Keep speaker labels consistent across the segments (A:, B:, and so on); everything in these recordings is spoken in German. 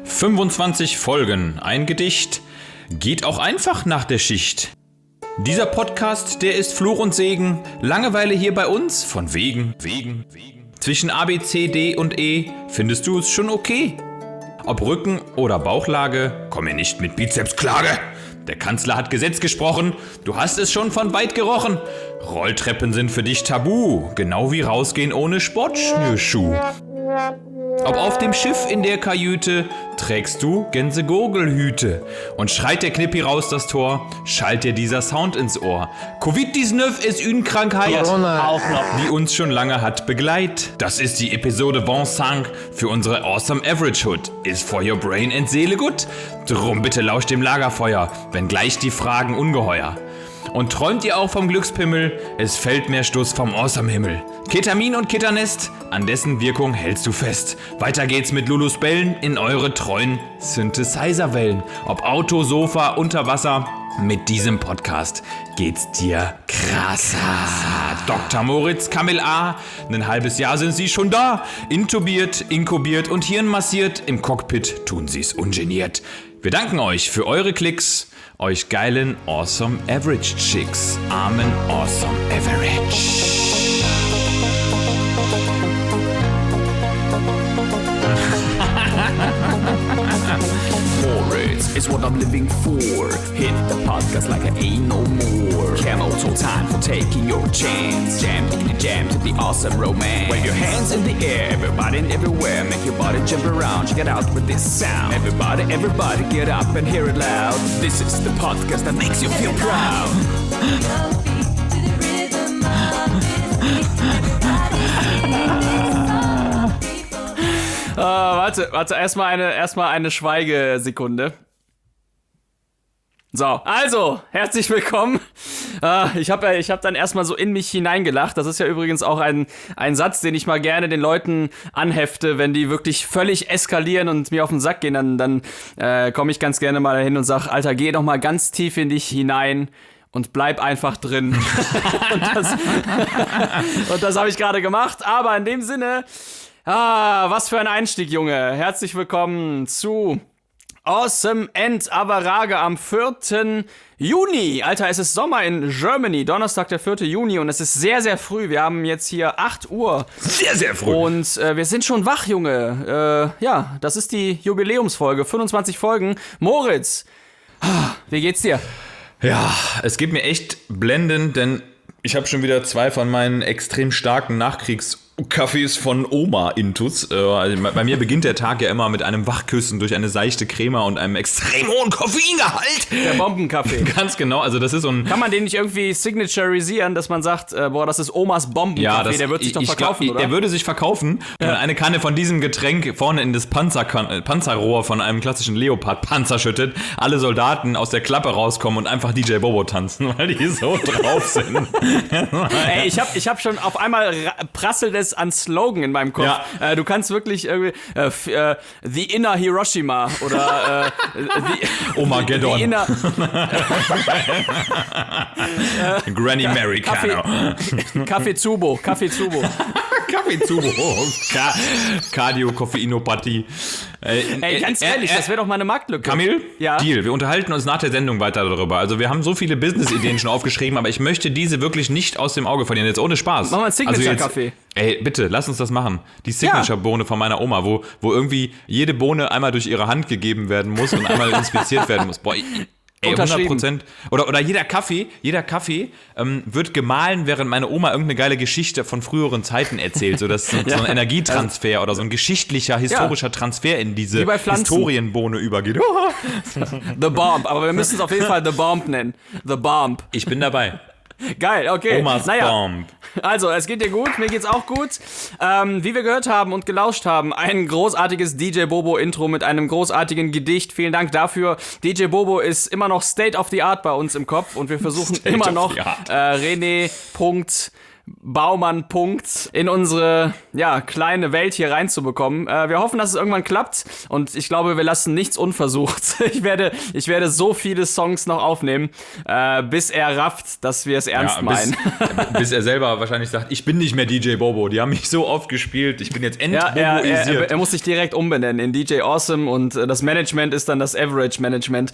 A: 25 Folgen, ein Gedicht, geht auch einfach nach der Schicht. Dieser Podcast, der ist Fluch und Segen, Langeweile hier bei uns, von wegen. Zwischen A, B, C, D und E findest du es schon okay. Ob Rücken- oder Bauchlage, komm mir nicht mit Bizepsklage. Der Kanzler hat Gesetz gesprochen, du hast es schon von weit gerochen. Rolltreppen sind für dich tabu, genau wie rausgehen ohne Sportschnürschuh. Ob auf dem Schiff in der Kajüte, trägst du Gänsegurgelhüte. Und schreit der Knippi raus das Tor, schallt dir dieser Sound ins Ohr. Covid-19 ist eine Krankheit, die uns schon lange hat begleit. Das ist die Episode 25 für unsere Awesome Average Hood. Ist for your brain and Seele gut? Drum bitte lauscht dem Lagerfeuer, wenn gleich die Fragen ungeheuer. Und träumt ihr auch vom Glückspimmel? Es fällt mehr Stuss vom Awesome-Himmel. Ketamin und Ketanest, an dessen Wirkung hältst du fest. Weiter geht's mit Lulus Bällen in eure treuen Synthesizer-Wellen. Ob Auto, Sofa, unter Wasser, mit diesem Podcast geht's dir krasser. Dr. Moritz, Kamil A., ein halbes Jahr sind sie schon da. Intubiert, inkubiert und Hirn massiert. Im Cockpit tun sie's ungeniert. Wir danken euch für eure Klicks. Euch geilen Awesome Average Chicks. Amen Awesome Average.
B: Moritz is what I'm living for. Hit the podcast like I ain't no more. Camel told time for taking your chance. Jam, taking a jam to the awesome romance. Wave your hands in the air, everybody and everywhere. Make your body jump around, check it out with this sound. Everybody get up and hear it loud. This is the podcast that makes you feel proud.
C: Warte, erstmal eine Schweigesekunde. So, also, herzlich willkommen. Ich hab dann erstmal so in mich hineingelacht. Das ist ja übrigens auch ein Satz, den ich mal gerne den Leuten anhefte, wenn die wirklich völlig eskalieren und mir auf den Sack gehen, dann komme ich ganz gerne mal dahin und sag, Alter, geh doch mal ganz tief in dich hinein und bleib einfach drin. und das habe ich gerade gemacht, aber in dem Sinne... was für ein Einstieg, Junge. Herzlich willkommen zu Awesome End Avarage am 4. Juni. Alter, es ist Sommer in Germany. Donnerstag, der 4. Juni und es ist sehr, sehr früh. Wir haben jetzt hier 8 Uhr.
A: Sehr, sehr früh.
C: Und wir sind schon wach, Junge. Ja, das ist die Jubiläumsfolge. 25 Folgen. Moritz, wie geht's dir?
A: Ja, es geht mir echt blendend, denn ich habe schon wieder 2 von meinen extrem starken Nachkriegskaffees von Oma-Intus. Bei mir beginnt der Tag ja immer mit einem Wachküssen durch eine seichte Crema und einem extrem hohen Koffeingehalt.
C: Der Bombenkaffee.
A: Ganz genau, also das ist so ein...
C: Kann man den nicht irgendwie signaturisieren, dass man sagt, das ist Omas Bombenkaffee, ja, der wird sich doch verkaufen, oder?
A: Der würde sich verkaufen, wenn man eine Kanne von diesem Getränk vorne in das Panzerrohr von einem klassischen Leopard-Panzer schüttet, alle Soldaten aus der Klappe rauskommen und einfach DJ Bobo tanzen, weil die so drauf sind.
C: Ey, ich hab schon auf einmal prasselt es an Slogan in meinem Kopf. Ja. Du kannst wirklich irgendwie The Inner Hiroshima oder
A: Omageddon.
C: The Inner
A: Granny Americano.
C: Kaffee Zubo.
A: Kaffee Zubo. Cardio-Koffeinopathie.
C: Ey, ganz ehrlich, das wäre doch mal eine Marktlücke.
A: Kamil,
C: ja?
A: Deal. Wir unterhalten uns nach der Sendung weiter darüber. Also wir haben so viele Business-Ideen schon aufgeschrieben, aber ich möchte diese wirklich nicht aus dem Auge verlieren. Jetzt ohne Spaß.
C: Mach mal einen Signature-Kaffee.
A: Ey, bitte, lass uns das machen. Die Signature-Bohne von meiner Oma, wo irgendwie jede Bohne einmal durch ihre Hand gegeben werden muss und einmal inspiziert werden muss. Boah, ey, 100%. Oder jeder Kaffee wird gemahlen, während meine Oma irgendeine geile Geschichte von früheren Zeiten erzählt. So, das ist so ein Energietransfer oder so ein geschichtlicher, historischer Transfer in diese Historienbohne übergeht.
C: The Bomb, aber wir müssen es auf jeden Fall The Bomb nennen. The Bomb.
A: Ich bin dabei.
C: Geil, okay.
A: Omas Bomb.
C: Also, es geht dir gut, mir geht's auch gut. Wie wir gehört haben und gelauscht haben, ein großartiges DJ Bobo-Intro mit einem großartigen Gedicht. Vielen Dank dafür. DJ Bobo ist immer noch State of the Art bei uns im Kopf und wir versuchen immer noch René. Baumann-Punkt in unsere kleine Welt hier reinzubekommen. Wir hoffen, dass es irgendwann klappt und ich glaube, wir lassen nichts unversucht. Ich werde so viele Songs noch aufnehmen, bis er rafft, dass wir es ernst meinen.
A: Bis er selber wahrscheinlich sagt, ich bin nicht mehr DJ Bobo, die haben mich so oft gespielt, ich bin jetzt entboboisiert.
C: Er muss sich direkt umbenennen in DJ Awesome und das Management ist dann das Average Management.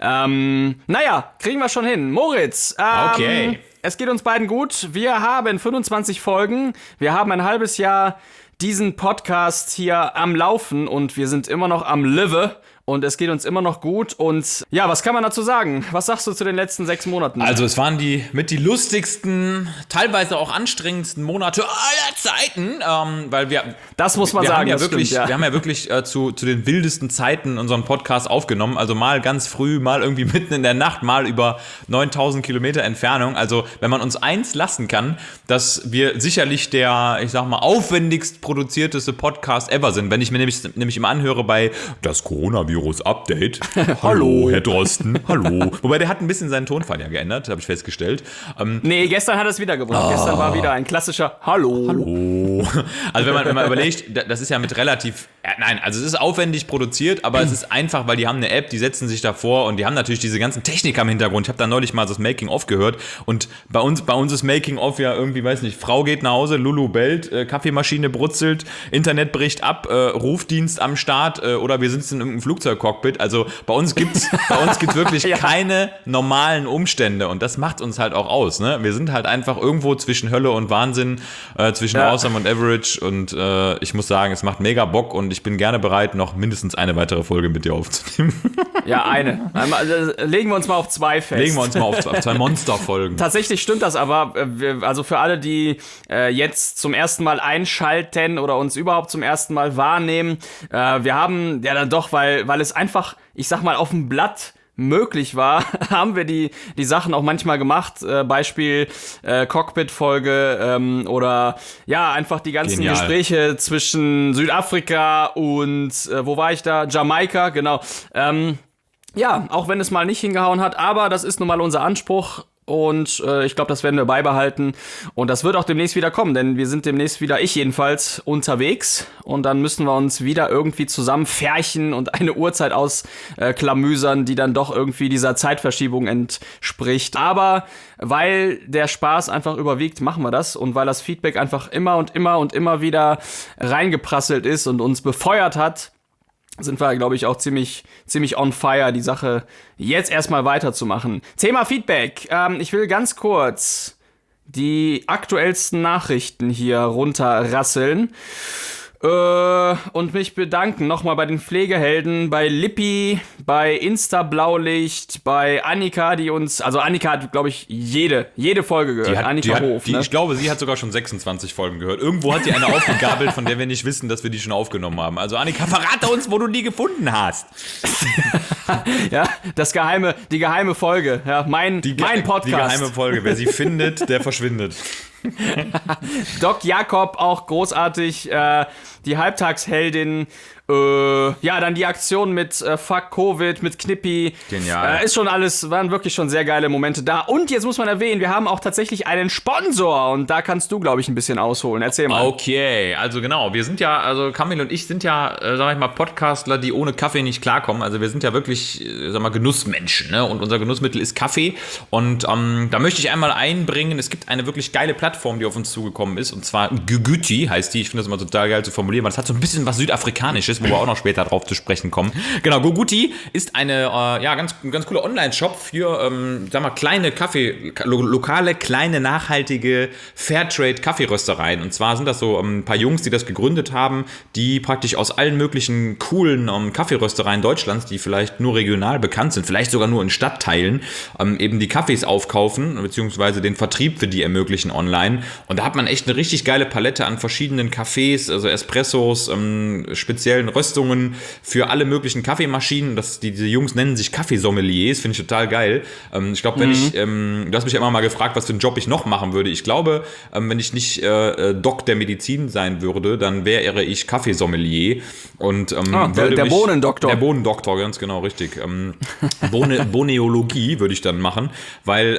C: Kriegen wir schon hin. Moritz,
A: okay.
C: Es geht uns beiden gut. Wir haben 25 Folgen. Wir haben ein halbes Jahr diesen Podcast hier am Laufen und wir sind immer noch am Live. Und es geht uns immer noch gut. Und ja, was kann man dazu sagen? Was sagst du zu den letzten 6 Monaten?
A: Also es waren die lustigsten, teilweise auch anstrengendsten Monate aller Zeiten, weil
C: das muss man sagen,
A: wir haben ja wirklich zu den wildesten Zeiten unseren Podcast aufgenommen. Also mal ganz früh, mal irgendwie mitten in der Nacht, mal über 9000 Kilometer Entfernung. Also wenn man uns eins lassen kann, dass wir sicherlich der, ich sag mal, aufwendigst produzierteste Podcast ever sind. Wenn ich mir nämlich immer anhöre bei das Coronavirus-Update. Hallo, Herr Drosten. Hallo. Wobei der hat ein bisschen seinen Tonfall ja geändert, habe ich festgestellt.
C: Nee, gestern hat er es wieder gebracht. Gestern war wieder ein klassischer Hallo.
A: Hallo. Also wenn man überlegt, das ist ja mit relativ, also es ist aufwendig produziert, aber es ist einfach, weil die haben eine App, die setzen sich davor und die haben natürlich diese ganzen Technik am Hintergrund. Ich habe da neulich mal das Making-of gehört und bei uns ist Making-of ja irgendwie, weiß nicht, Frau geht nach Hause, Lulu bellt, Kaffeemaschine brutzelt, Internet bricht ab, Rufdienst am Start oder wir sitzen in irgendeinem Flugzeugcockpit. Also bei uns gibt's wirklich keine normalen Umstände und das macht uns halt auch aus. Ne? Wir sind halt einfach irgendwo zwischen Hölle und Wahnsinn, zwischen Awesome und Average und ich muss sagen, es macht mega Bock und ich bin gerne bereit, noch mindestens eine weitere Folge mit dir aufzunehmen.
C: Ja, eine. Also, legen wir uns mal auf 2 fest.
A: Legen wir uns mal auf 2 Monsterfolgen.
C: Tatsächlich stimmt das aber. Also für alle, die jetzt zum ersten Mal einschalten oder uns überhaupt zum ersten Mal wahrnehmen, wir haben ja dann doch, weil es einfach, ich sag mal, auf dem Blatt möglich war, haben wir die Sachen auch manchmal gemacht. Beispiel Cockpit-Folge oder ja, einfach die ganzen Gespräche zwischen Südafrika und wo war ich da? Jamaika, genau. Ja, auch wenn es mal nicht hingehauen hat, aber das ist nun mal unser Anspruch. Und ich glaube, das werden wir beibehalten. Und das wird auch demnächst wieder kommen, denn wir sind demnächst wieder, ich jedenfalls, unterwegs. Und dann müssen wir uns wieder irgendwie zusammenfärchen und eine Uhrzeit ausklamüsern, die dann doch irgendwie dieser Zeitverschiebung entspricht. Aber weil der Spaß einfach überwiegt, machen wir das. Und weil das Feedback einfach immer und immer und immer wieder reingeprasselt ist und uns befeuert hat, sind wir, glaube ich, auch ziemlich on fire, die Sache jetzt erstmal weiterzumachen. Thema Feedback. Ich will ganz kurz die aktuellsten Nachrichten hier runterrasseln und mich bedanken nochmal bei den Pflegehelden, bei Lippi, bei Insta Blaulicht, bei Annika, Annika hat, glaube ich, jede Folge gehört. Annika Hof.
A: Ich glaube, sie hat sogar schon 26 Folgen gehört. Irgendwo hat die eine aufgegabelt, von der wir nicht wissen, dass wir die schon aufgenommen haben. Also Annika, verrate uns, wo du die gefunden hast.
C: Ja, die geheime Folge. Ja, mein Podcast.
A: Die geheime Folge. Wer sie findet, der verschwindet.
C: Doc Jakob auch großartig, die Halbtagsheldin, dann die Aktion mit Fuck Covid, mit Knippi.
A: Genial.
C: Ist schon alles, waren wirklich schon sehr geile Momente da. Und jetzt muss man erwähnen, wir haben auch tatsächlich einen Sponsor und da kannst du, glaube ich, ein bisschen ausholen. Erzähl mal.
A: Okay, also genau, wir sind ja, also Kamil und ich sind ja, sag ich mal, Podcastler, die ohne Kaffee nicht klarkommen. Also wir sind ja wirklich, sag mal, Genussmenschen, ne? Und unser Genussmittel ist Kaffee. Und da möchte ich einmal einbringen, es gibt eine wirklich geile Plattform, die auf uns zugekommen ist, und zwar Guguti heißt die. Ich finde das immer total geil zu formulieren, weil es hat so ein bisschen was Südafrikanisches, wo wir auch noch später drauf zu sprechen kommen. Genau, Guguti ist eine ganz cooler Online-Shop für, kleine lokale, kleine, nachhaltige Fairtrade-Kaffeeröstereien. Und zwar sind das so ein paar Jungs, die das gegründet haben, die praktisch aus allen möglichen coolen Kaffeeröstereien Deutschlands, die vielleicht nur regional bekannt sind, vielleicht sogar nur in Stadtteilen, eben die Kaffees aufkaufen, beziehungsweise den Vertrieb für die ermöglichen online. Und da hat man echt eine richtig geile Palette an verschiedenen Kaffees, also Espressos, speziellen speziellen Röstungen für alle möglichen Kaffeemaschinen. Diese Jungs nennen sich Kaffeesommeliers, finde ich total geil. Ich glaube, du hast mich ja immer mal gefragt, was für einen Job ich noch machen würde. Ich glaube, wenn ich nicht Doc der Medizin sein würde, dann wäre ich Kaffeesommelier. Und
C: der Bohnendoktor.
A: Der Bohnendoktor, ganz genau, richtig. Boneologie würde ich dann machen, weil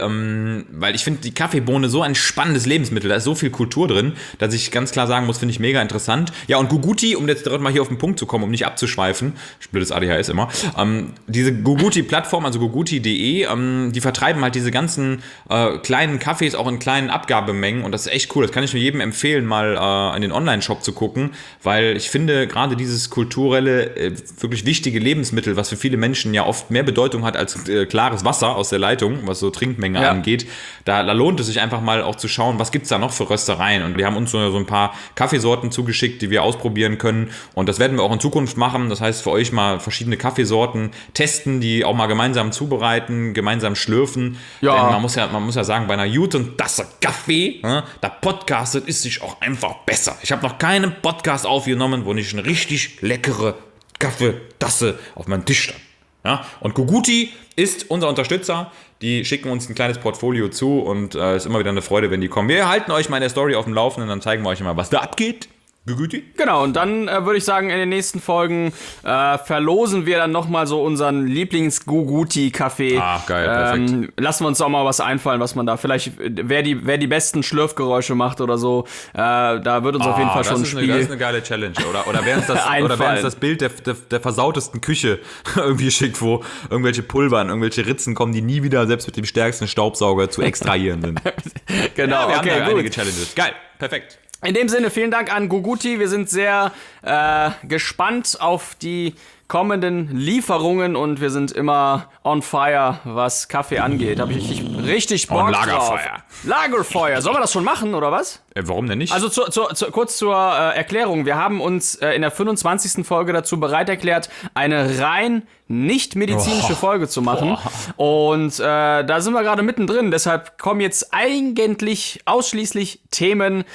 A: ich finde die Kaffeebohne so ein spannendes Lebensmittel, da ist so viel Kultur drin, dass ich ganz klar sagen muss, finde ich mega interessant. Ja, und Guguti, um jetzt direkt mal hier auf den Punkt zu kommen, um nicht abzuschweifen, blödes ADHS immer, diese Guguti-Plattform, also guguti.de, die vertreiben halt diese ganzen kleinen Kaffees auch in kleinen Abgabemengen und das ist echt cool. Das kann ich nur jedem empfehlen, mal in den Online-Shop zu gucken, weil ich finde, gerade dieses kulturelle, wirklich wichtige Lebensmittel, was für viele Menschen ja oft mehr Bedeutung hat als klares Wasser aus der Leitung, was so Trinkmenge angeht, da lohnt es sich einfach mal auch zu schauen, was gibt es da noch für Röstereien. Und wir haben uns so ein paar Kaffeesorten zugeschickt, die wir ausprobieren können. Und das werden wir auch in Zukunft machen. Das heißt, für euch mal verschiedene Kaffeesorten testen, die auch mal gemeinsam zubereiten, gemeinsam schlürfen.
C: Ja.
A: Denn man muss ja sagen, bei einer guten Tasse Kaffee, da podcastet ist sich auch einfach besser. Ich habe noch keinen Podcast aufgenommen, wo nicht eine richtig leckere Kaffeetasse auf meinem Tisch stand. Ja? Und Guguti ist unser Unterstützer. Die schicken uns ein kleines Portfolio zu und ist immer wieder eine Freude, wenn die kommen. Wir halten euch mal in der Story auf dem Laufenden, dann zeigen wir euch mal, was da abgeht. Guguti.
C: Genau, und dann würde ich sagen, in den nächsten Folgen verlosen wir dann nochmal so unseren Lieblings-Guguti-Kaffee.
A: Geil, perfekt.
C: Lassen wir uns auch mal was einfallen, was man da vielleicht, wer die besten Schlürfgeräusche macht oder so, da wird uns auf jeden Fall schon ein Spiel.
A: Das ist eine geile Challenge. Oder wer uns das Bild der versautesten Küche irgendwie schickt, wo irgendwelche Pulver in irgendwelche Ritzen kommen, die nie wieder selbst mit dem stärksten Staubsauger zu extrahieren sind.
C: Genau,
A: ja, wir
C: okay,
A: haben da
C: gut.
A: einige Challenges. Geil, perfekt.
C: In dem Sinne, vielen Dank an Guguti. Wir sind sehr gespannt auf die kommenden Lieferungen und wir sind immer on fire, was Kaffee angeht. Habe ich richtig Bock drauf. Lagerfeuer. Sollen wir das schon machen, oder was?
A: Warum denn nicht?
C: Also kurz zur Erklärung. Wir haben uns in der 25. Folge dazu bereit erklärt, eine rein nicht medizinische Folge zu machen. Und da sind wir gerade mittendrin. Deshalb kommen jetzt eigentlich ausschließlich Themen,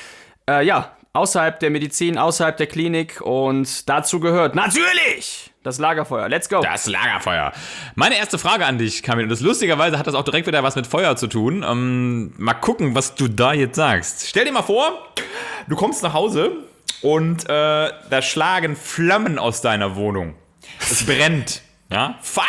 C: außerhalb der Medizin, außerhalb der Klinik und dazu gehört natürlich das Lagerfeuer. Let's go.
A: Das Lagerfeuer. Meine erste Frage an dich, Kamil, und lustigerweise hat das auch direkt wieder was mit Feuer zu tun. Mal gucken, was du da jetzt sagst. Stell dir mal vor, du kommst nach Hause und da schlagen Flammen aus deiner Wohnung. Es brennt. Ja? Fire!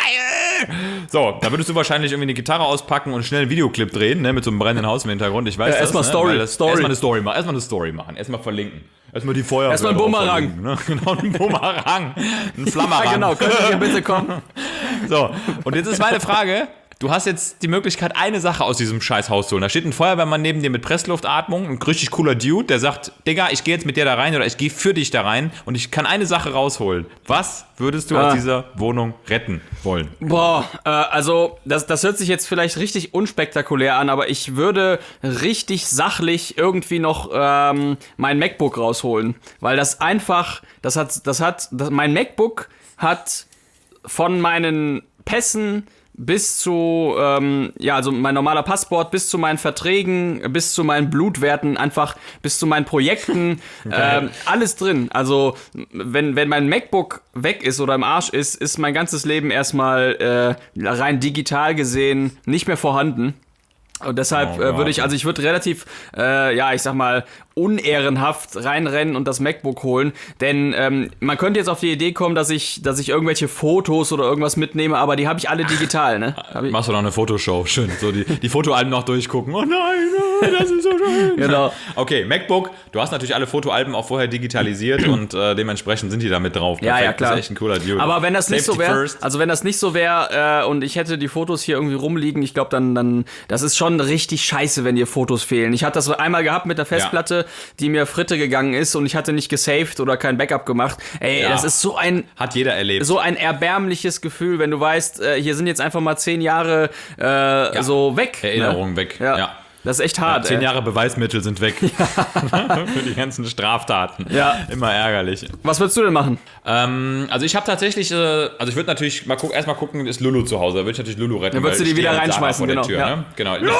A: So, da würdest du wahrscheinlich irgendwie eine Gitarre auspacken und schnell einen Videoclip drehen, ne, mit so einem brennenden Haus im Hintergrund. Ich weiß
C: erstmal Story.
A: Erstmal eine Story machen. Erstmal verlinken. Erstmal die Feuerwehr.
C: Erstmal ein Bumerang.
A: Ne? Genau, ein Bumerang. Ein Flammerang.
C: Ja, genau. Könnt ihr hier bitte kommen?
A: So, und jetzt ist meine Frage. Du hast jetzt die Möglichkeit, eine Sache aus diesem scheiß Haus zu holen. Da steht ein Feuerwehrmann neben dir mit Pressluftatmung, ein richtig cooler Dude, der sagt, Digga, ich gehe jetzt mit dir da rein oder ich gehe für dich da rein und ich kann eine Sache rausholen. Was würdest du aus dieser Wohnung retten wollen?
C: Boah, also das hört sich jetzt vielleicht richtig unspektakulär an, aber ich würde richtig sachlich irgendwie noch mein MacBook rausholen, weil das einfach, mein MacBook hat von meinen Pässen bis zu, also mein normaler Passport, bis zu meinen Verträgen, bis zu meinen Blutwerten, einfach bis zu meinen Projekten, alles drin. Also, wenn mein MacBook weg ist oder im Arsch ist mein ganzes Leben erstmal rein digital gesehen nicht mehr vorhanden. Und deshalb würde ich würde relativ, ich sag mal, unehrenhaft reinrennen und das MacBook holen. Denn man könnte jetzt auf die Idee kommen, dass ich irgendwelche Fotos oder irgendwas mitnehme, aber die habe ich alle digital, ne?
A: Machst du noch eine Fotoshow, schön. So die Fotoalben noch durchgucken. Oh nein, das ist so schön.
C: Genau.
A: Okay, MacBook, du hast natürlich alle Fotoalben auch vorher digitalisiert und dementsprechend sind die da mit drauf.
C: Perfekt. Ja, klar.
A: Das ist echt ein cooler Dude.
C: Aber wenn das nicht so wäre, und ich hätte die Fotos hier irgendwie rumliegen, ich glaube dann, das ist schon richtig scheiße, wenn dir Fotos fehlen. Ich hatte das einmal gehabt mit der Festplatte, die mir Fritte gegangen ist und ich hatte nicht gesaved oder kein Backup gemacht. Ey, das ist so ein...
A: Hat jeder erlebt.
C: So ein erbärmliches Gefühl, wenn du weißt, hier sind jetzt einfach mal 10 Jahre so weg.
A: Erinnerungen weg, ja.
C: Das ist echt hart,
A: 10 Jahre Beweismittel sind weg. Für die ganzen Straftaten.
C: Ja.
A: Immer ärgerlich.
C: Was würdest du denn machen?
A: Also ich habe tatsächlich, ich würde natürlich erstmal gucken, ist Lulu zu Hause. Da würde ich natürlich Lulu retten.
C: Dann würdest du die wieder reinschmeißen,
A: genau.
C: genau. Ja.
A: Ne? Genau. Lulu!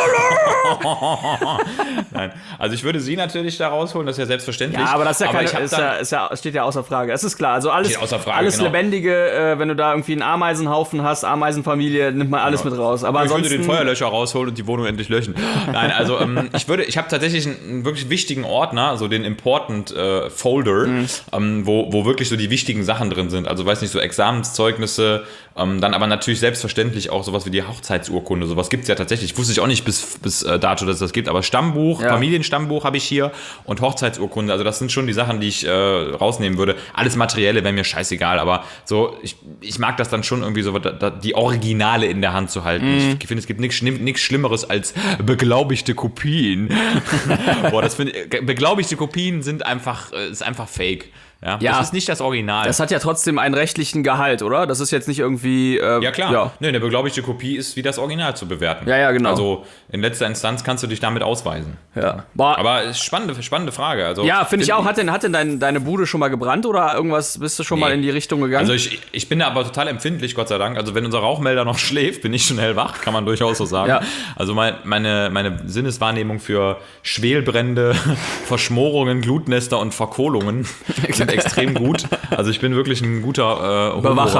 A: Nein, also ich würde sie natürlich da rausholen, das ist ja selbstverständlich.
C: Ja, aber das ist ja steht ja außer Frage. Es ist klar, also alles
A: genau.
C: Lebendige, wenn du da irgendwie einen Ameisenhaufen hast, Ameisenfamilie, nimmt man alles mit raus. Aber
A: ich
C: ansonsten
A: würde den Feuerlöscher rausholen und die Wohnung endlich löschen. Nein, also ich habe tatsächlich einen wirklich wichtigen Ordner, so den Important Folder, wo wirklich so die wichtigen Sachen drin sind. Also weiß nicht, so Examenszeugnisse, dann aber natürlich selbstverständlich auch sowas wie die Hochzeitsurkunde. Sowas gibt es ja tatsächlich. Wusste ich auch nicht bis dato, dass es das gibt, aber Stammbuch, Familienstammbuch habe ich hier und Hochzeitsurkunde. Also das sind schon die Sachen, die ich rausnehmen würde. Alles Materielle wäre mir scheißegal, aber so ich mag das dann schon irgendwie so, die Originale in der Hand zu halten. Ich finde, es gibt nichts Schlimmeres als beglaubigte Kopien. Boah, beglaubigte Kopien ist einfach fake. Ja, das ist nicht das Original.
C: Das hat ja trotzdem einen rechtlichen Gehalt, oder? Das ist jetzt nicht irgendwie...
A: ja, klar. Ja. Nee, eine beglaubigte Kopie ist wie das Original zu bewerten.
C: Ja, genau.
A: Also in letzter Instanz kannst du dich damit ausweisen.
C: Ja.
A: Aber ist spannende Frage. Also,
C: ja, finde ich auch. Hat denn deine Bude schon mal gebrannt oder irgendwas, bist du schon mal in die Richtung gegangen?
A: Also ich bin da aber total empfindlich, Gott sei Dank. Also wenn unser Rauchmelder noch schläft, bin ich schon hellwach, kann man durchaus so sagen. Ja. Also meine Sinneswahrnehmung für Schwelbrände, Verschmorungen, Glutnester und Verkohlungen sind extrem gut. Also ich bin wirklich ein guter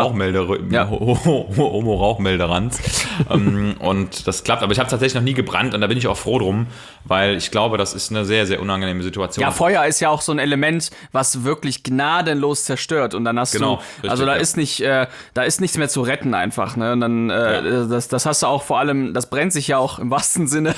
A: Homo-Rauchmelderant. Und das klappt. Aber ich habe tatsächlich noch nie gebrannt und da bin ich auch froh drum, weil ich glaube, das ist eine sehr, sehr unangenehme Situation.
C: Ja, Feuer ist ja auch so ein Element, was wirklich gnadenlos zerstört. Und dann hast du, also da ist nichts mehr zu retten einfach. Ne? Und dann, das hast du auch vor allem, das brennt sich ja auch im wahrsten Sinne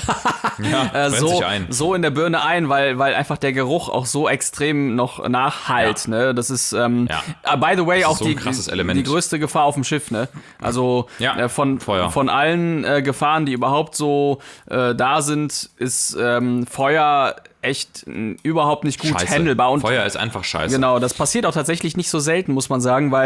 C: so in der Birne ein, weil einfach der Geruch auch so extrem noch nachhallt. Ja. Ne? Das ist, by the way, auch so die größte Gefahr auf dem Schiff. Ne? Also von allen Gefahren, die überhaupt so da sind, ist Feuer echt überhaupt nicht gut handelbar. Und
A: Feuer ist einfach scheiße.
C: Genau, das passiert auch tatsächlich nicht so selten, muss man sagen, weil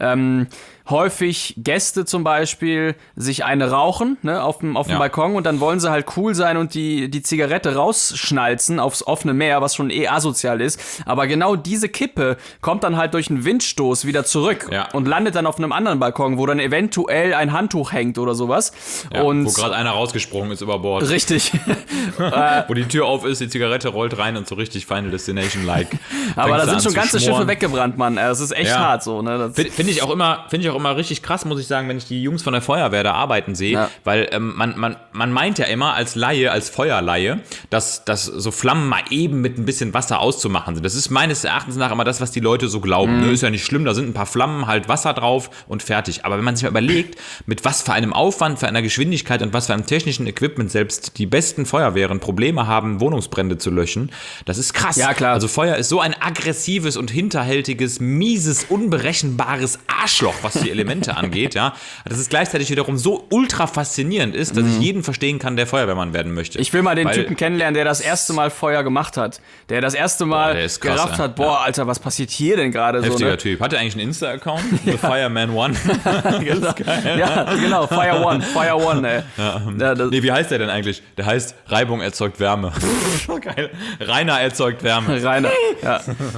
C: häufig Gäste zum Beispiel sich eine rauchen, ne, auf dem Balkon und dann wollen sie halt cool sein und die Zigarette rausschnalzen aufs offene Meer, was schon asozial ist. Aber genau diese Kippe kommt dann halt durch einen Windstoß wieder zurück und landet dann auf einem anderen Balkon, wo dann eventuell ein Handtuch hängt oder sowas.
A: Ja, und wo gerade einer rausgesprungen ist über Bord.
C: Richtig.
A: Wo die Tür auf ist, die Zigarette rollt rein und so richtig Final Destination-like.
C: Aber da sind schon ganze Schiffe weggebrannt, Mann. Das ist echt hart so. Ne?
A: Finde ich auch immer richtig krass, muss ich sagen, wenn ich die Jungs von der Feuerwehr da arbeiten sehe, weil man meint ja immer als Laie, als Feuerlaie, dass so Flammen mal eben mit ein bisschen Wasser auszumachen sind. Das ist meines Erachtens nach immer das, was die Leute so glauben. Ne? Ist ja nicht schlimm, da sind ein paar Flammen, halt Wasser drauf und fertig. Aber wenn man sich mal überlegt, mit was für einem Aufwand, für einer Geschwindigkeit und was für einem technischen Equipment selbst die besten Feuerwehren Probleme haben, Wohnungsbrände zu löschen, das ist krass.
C: Ja, klar.
A: Also Feuer ist so ein aggressives und hinterhältiges, mieses, unberechenbares Arschloch, was die Elemente angeht, ja. Das ist gleichzeitig wiederum so ultra faszinierend ist, dass ich jeden verstehen kann, der Feuerwehrmann werden möchte.
C: Ich will mal den Typen kennenlernen, der das erste Mal Feuer gemacht hat. Der das erste Mal gerafft hat, Alter, was passiert hier denn gerade so?
A: Heftiger Typ. Hat er eigentlich einen Insta-Account? The Fireman One?
C: Das ist geil. Ja, genau, Fire One, ey.
A: Ja. Nee, wie heißt der denn eigentlich? Der heißt Reibung erzeugt Wärme. Geil. Rainer erzeugt Wärme.
C: Rainer. Ja,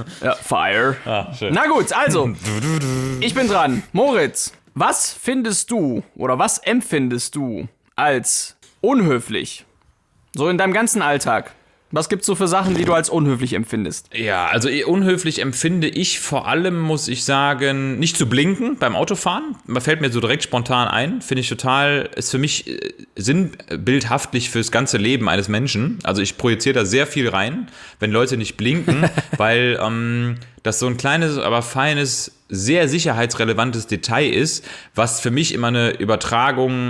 C: Fire.
A: Ah, schön.
C: Na gut, also, ich bin dran. Moritz, was findest du oder was empfindest du als unhöflich? So in deinem ganzen Alltag. Was gibt's so für Sachen, die du als unhöflich empfindest?
A: Ja, also unhöflich empfinde ich vor allem, muss ich sagen, nicht zu blinken beim Autofahren. Man fällt mir so direkt spontan ein. Finde ich ist für mich sinnbildhaftlich fürs ganze Leben eines Menschen. Also ich projiziere da sehr viel rein, wenn Leute nicht blinken, weil das so ein kleines, aber feines, sehr sicherheitsrelevantes Detail ist, was für mich immer eine Übertragung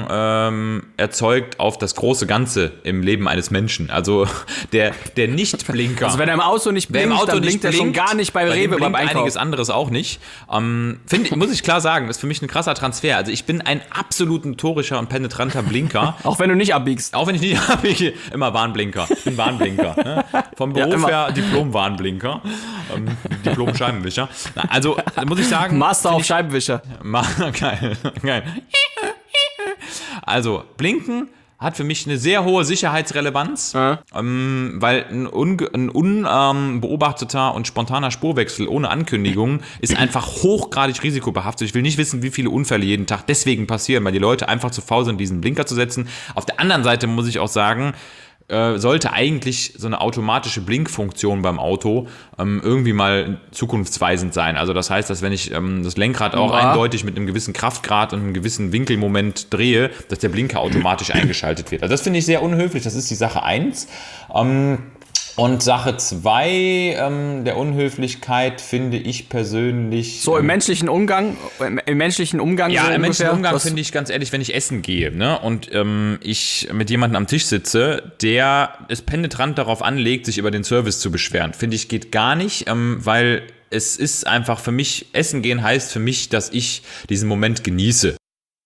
A: erzeugt auf das große Ganze im Leben eines Menschen. Also der Nicht-Blinker.
C: Also wenn er im Auto nicht blinkt, dann blinkt er schon gar nicht bei Rewe beim Einkauf.
A: Einiges anderes auch nicht. Muss ich klar sagen, ist für mich ein krasser Transfer. Also ich bin ein absolut notorischer und penetranter Blinker.
C: Auch wenn du nicht abbiegst.
A: Auch wenn ich nicht abbiege, immer Warnblinker. Ich bin Warnblinker. Ne? Vom Beruf her Diplom-Warnblinker. Diplom-Scheibenwischer. Also muss ich sagen...
C: Master auf Scheibenwischer.
A: Geil. Also, blinken hat für mich eine sehr hohe Sicherheitsrelevanz, weil ein unbeobachteter und spontaner Spurwechsel ohne Ankündigung ist einfach hochgradig risikobehaftet. Ich will nicht wissen, wie viele Unfälle jeden Tag deswegen passieren, weil die Leute einfach zu faul sind, diesen Blinker zu setzen. Auf der anderen Seite muss ich auch sagen, sollte eigentlich so eine automatische Blinkfunktion beim Auto irgendwie mal zukunftsweisend sein. Also das heißt, dass wenn ich das Lenkrad auch eindeutig mit einem gewissen Kraftgrad und einem gewissen Winkelmoment drehe, dass der Blinker automatisch eingeschaltet wird. Also das finde ich sehr unhöflich. Das ist die Sache 1. Und Sache 2 der Unhöflichkeit finde ich persönlich...
C: So im menschlichen Umgang? Im menschlichen Umgang?
A: Ja,
C: so
A: im menschlichen
C: ungefähr?
A: Umgang finde ich ganz ehrlich, wenn ich essen gehe, ne, und ich mit jemandem am Tisch sitze, der es penetrant darauf anlegt, sich über den Service zu beschweren, finde ich, geht gar nicht, weil es ist einfach für mich, Essen gehen heißt für mich, dass ich diesen Moment genieße.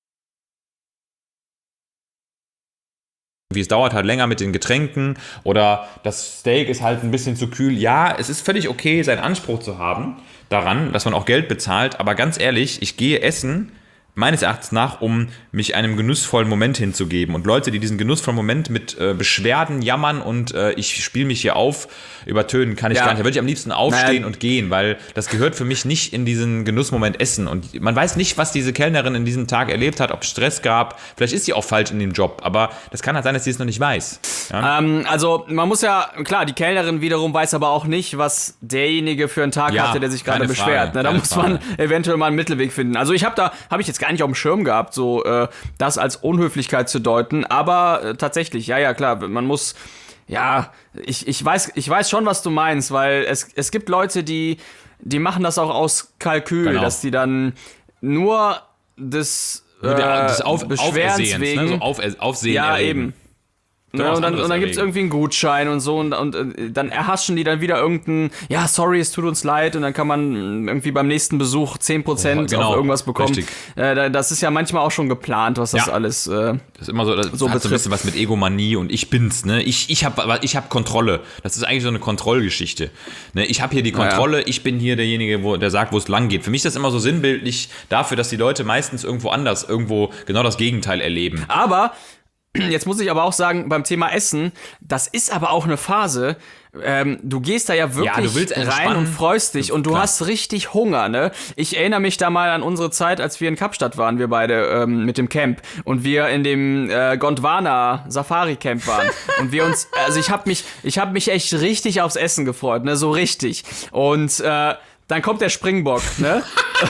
A: Wie es dauert halt länger mit den Getränken oder das Steak ist halt ein bisschen zu kühl. Ja, es ist völlig okay, seinen Anspruch zu haben daran, dass man auch Geld bezahlt. Aber ganz ehrlich, ich gehe essen, meines Erachtens nach, um mich einem genussvollen Moment hinzugeben. Und Leute, die diesen genussvollen Moment mit Beschwerden, Jammern und ich spiele mich hier auf, übertönen, kann ich gar nicht. Da würde ich am liebsten aufstehen und gehen, weil das gehört für mich nicht in diesen Genussmoment Essen. Und man weiß nicht, was diese Kellnerin in diesem Tag erlebt hat, ob es Stress gab. Vielleicht ist sie auch falsch in dem Job, aber das kann halt sein, dass sie es noch nicht weiß. Ja?
C: Also man muss ja, klar, die Kellnerin wiederum weiß aber auch nicht, was derjenige für einen Tag hatte, der sich gerade beschwert. Da muss man eventuell mal einen Mittelweg finden. Also habe ich jetzt gar nicht auf dem Schirm gehabt, so das als Unhöflichkeit zu deuten, aber tatsächlich, ja, klar, man muss, ja, ich weiß schon, was du meinst, weil es gibt Leute, die machen das auch aus Kalkül, dass die dann nur des Beschwerens wegen,
A: ne? So Aufsehen
C: ja,
A: erregen.
C: eben. Ja, und dann gibt es irgendwie einen Gutschein und so und dann erhaschen die dann wieder irgendein, ja, sorry, es tut uns leid und dann kann man irgendwie beim nächsten Besuch 10% auf irgendwas bekommen. Das ist ja manchmal auch schon geplant, was das alles
A: das ist immer so, das hat so ein bisschen was mit Egomanie und ich bin's, ne? Ich hab Kontrolle. Das ist eigentlich so eine Kontrollgeschichte. Ne? Ich habe hier die Kontrolle, ich bin hier derjenige, der sagt, wo es lang geht. Für mich ist das immer so sinnbildlich dafür, dass die Leute meistens irgendwo genau das Gegenteil erleben.
C: Aber jetzt muss ich aber auch sagen, beim Thema Essen, das ist aber auch eine Phase, du gehst da ja wirklich rein und freust dich und du hast richtig Hunger, ne? Ich erinnere mich da mal an unsere Zeit, als wir in Kapstadt waren, wir beide mit dem Camp und wir in dem Gondwana Safari Camp waren und wir uns, also ich hab mich echt richtig aufs Essen gefreut, ne? So richtig. Und dann kommt der Springbock, ne?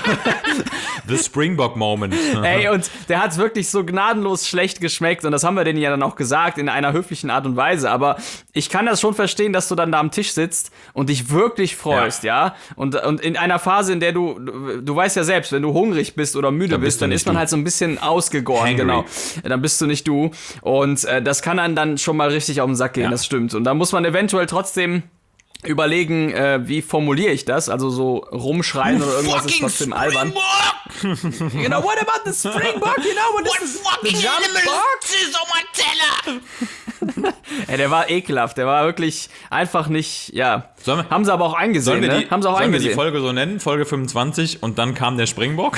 A: The Springbock Moment.
C: Ey, und der hat's wirklich so gnadenlos schlecht geschmeckt und das haben wir denen ja dann auch gesagt in einer höflichen Art und Weise, aber ich kann das schon verstehen, dass du dann da am Tisch sitzt und dich wirklich freust, ja? Und in einer Phase, in der du weißt ja selbst, wenn du hungrig bist oder müde bist, dann ist man halt so ein bisschen ausgegoren, hangry. Genau. Dann bist du nicht du und das kann einen dann schon mal richtig auf den Sack gehen, das stimmt. Und da muss man eventuell trotzdem überlegen, wie formuliere ich das? Also so rumschreien oder irgendwas ist trotzdem albern. You know, what about the Springbok? You know, what is the Jumpbok? Ey, der war ekelhaft. Der war wirklich einfach nicht, ja. Haben sie aber auch eingesehen, ne?
A: Sollen wir die Folge so nennen? Folge 25 und dann kam der Springbock?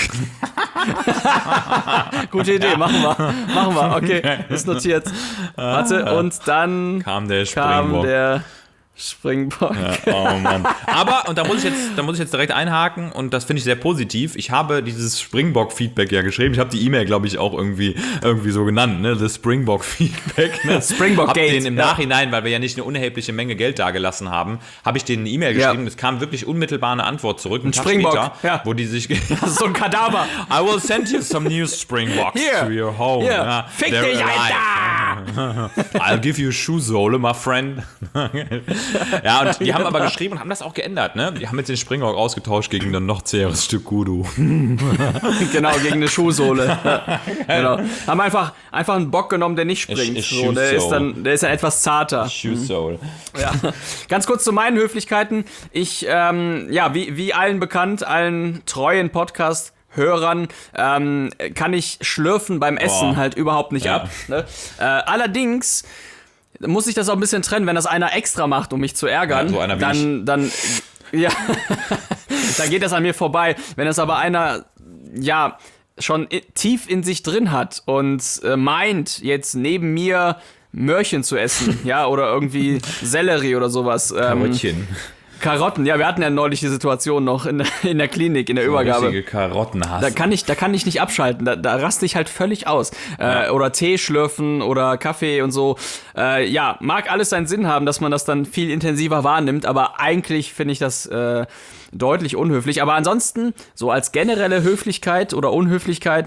C: Gute Idee, machen wir. Okay, ist notiert. Warte, und dann
A: kam der Springbock.
C: Springbock.
A: Ja, oh Mann. Aber, und da muss ich jetzt direkt einhaken und das finde ich sehr positiv. Ich habe dieses Springbock-Feedback ja geschrieben. Ich habe die E-Mail, glaube ich, auch irgendwie so genannt, ne? Das Springbock-Feedback. Ne?
C: Springbock-Gate.
A: Hab den im Nachhinein, weil wir ja nicht eine unerhebliche Menge Geld dagelassen haben, habe ich denen eine E-Mail geschrieben. Es kam wirklich unmittelbar eine Antwort zurück.
C: Ein Springbock,
A: später, wo die sich...
C: Das ist so ein Kadaver.
A: I will send you some new Springbocks to your home.
C: Ja, fick dich, Alter!
A: I'll give you a shoe sole, my friend. Ja, und die haben aber geschrieben und haben das auch geändert, ne? Die haben jetzt den Springbock ausgetauscht gegen ein noch zäheres Stück Kudu.
C: Genau, gegen eine Schuhsohle. Genau. Haben einfach einen Bock genommen, der nicht springt. Der ist dann etwas zarter.
A: Shoe-Sole.
C: Ja. Ganz kurz zu meinen Höflichkeiten. Ich, wie allen bekannt, allen treuen Podcast-Hörern kann ich Schlürfen beim Essen halt überhaupt nicht ab. Ne? Allerdings muss ich das auch ein bisschen trennen, wenn das einer extra macht, um mich zu ärgern,
A: so einer wie
C: dann ja, dann geht das an mir vorbei. Wenn das aber einer, schon tief in sich drin hat und meint, jetzt neben mir Möhrchen zu essen, ja, oder irgendwie Sellerie oder sowas. Karotten, ja, wir hatten ja neulich die Situation noch in der Klinik, in der Übergabe.
A: Richtige Karottenhass.
C: Da kann ich nicht abschalten, da raste ich halt völlig aus. Oder Tee schlürfen oder Kaffee und so. Ja, mag alles seinen Sinn haben, dass man das dann viel intensiver wahrnimmt, aber eigentlich finde ich das deutlich unhöflich. Aber ansonsten, so als generelle Höflichkeit oder Unhöflichkeit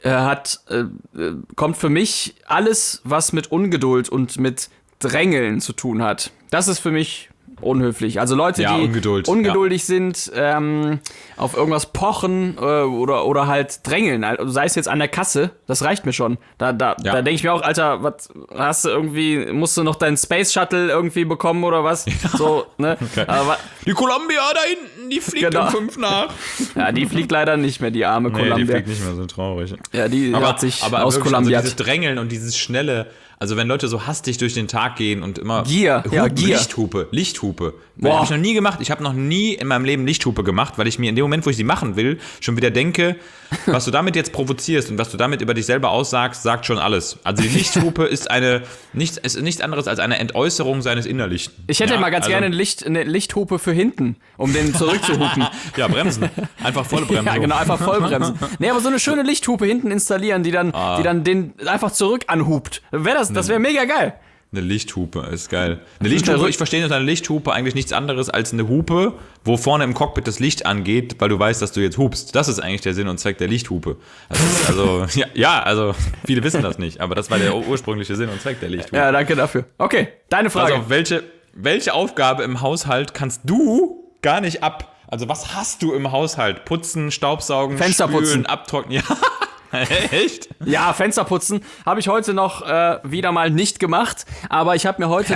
C: kommt für mich alles, was mit Ungeduld und mit Drängeln zu tun hat. Das ist für mich unhöflich. Also Leute, die ungeduldig sind, auf irgendwas pochen oder halt drängeln. Also sei es jetzt an der Kasse, das reicht mir schon. Da denke ich mir auch, Alter, was hast du irgendwie, musst du noch deinen Space Shuttle irgendwie bekommen oder was? Ja. So, ne?
A: Okay. Aber, die Columbia da hinten, die fliegt um 5 nach.
C: Ja, die fliegt leider nicht mehr, die arme Columbia.
A: Die fliegt nicht mehr, so traurig.
C: Ja, die hat sich aus
A: Columbia. Also dieses Drängeln und dieses schnelle, also wenn Leute so hastig durch den Tag gehen und immer
C: Gier.
A: Lichthupe. Habe ich noch nie gemacht. Ich habe noch nie in meinem Leben Lichthupe gemacht, weil ich mir in dem Moment, wo ich sie machen will, schon wieder denke, was du damit jetzt provozierst und was du damit über dich selber aussagst, sagt schon alles. Also die Lichthupe ist nichts anderes als eine Entäußerung seines Innerlichen.
C: Ich hätte mal ganz gerne eine Lichthupe für hinten, um den zurückzuhupen.
A: Ja, bremsen. Einfach voll bremsen.
C: Ja, genau, einfach voll bremsen. Nee, aber so eine schöne Lichthupe hinten installieren, die dann den einfach zurück anhupt. Das wäre mega geil.
A: Eine Lichthupe ist geil. Eine Lichthupe, ich verstehe unter einer Lichthupe eigentlich nichts anderes als eine Hupe, wo vorne im Cockpit das Licht angeht, weil du weißt, dass du jetzt hupst. Das ist eigentlich der Sinn und Zweck der Lichthupe. Also viele wissen das nicht, aber das war der ursprüngliche Sinn und Zweck der Lichthupe.
C: Ja, danke dafür. Okay, deine Frage.
A: Also welche Aufgabe im Haushalt kannst du gar nicht ab? Also was hast du im Haushalt? Putzen, Staubsaugen, Spülen, abtrocknen, ja. Echt?
C: Ja, Fenster putzen habe ich heute noch wieder mal nicht gemacht, aber ich habe mir heute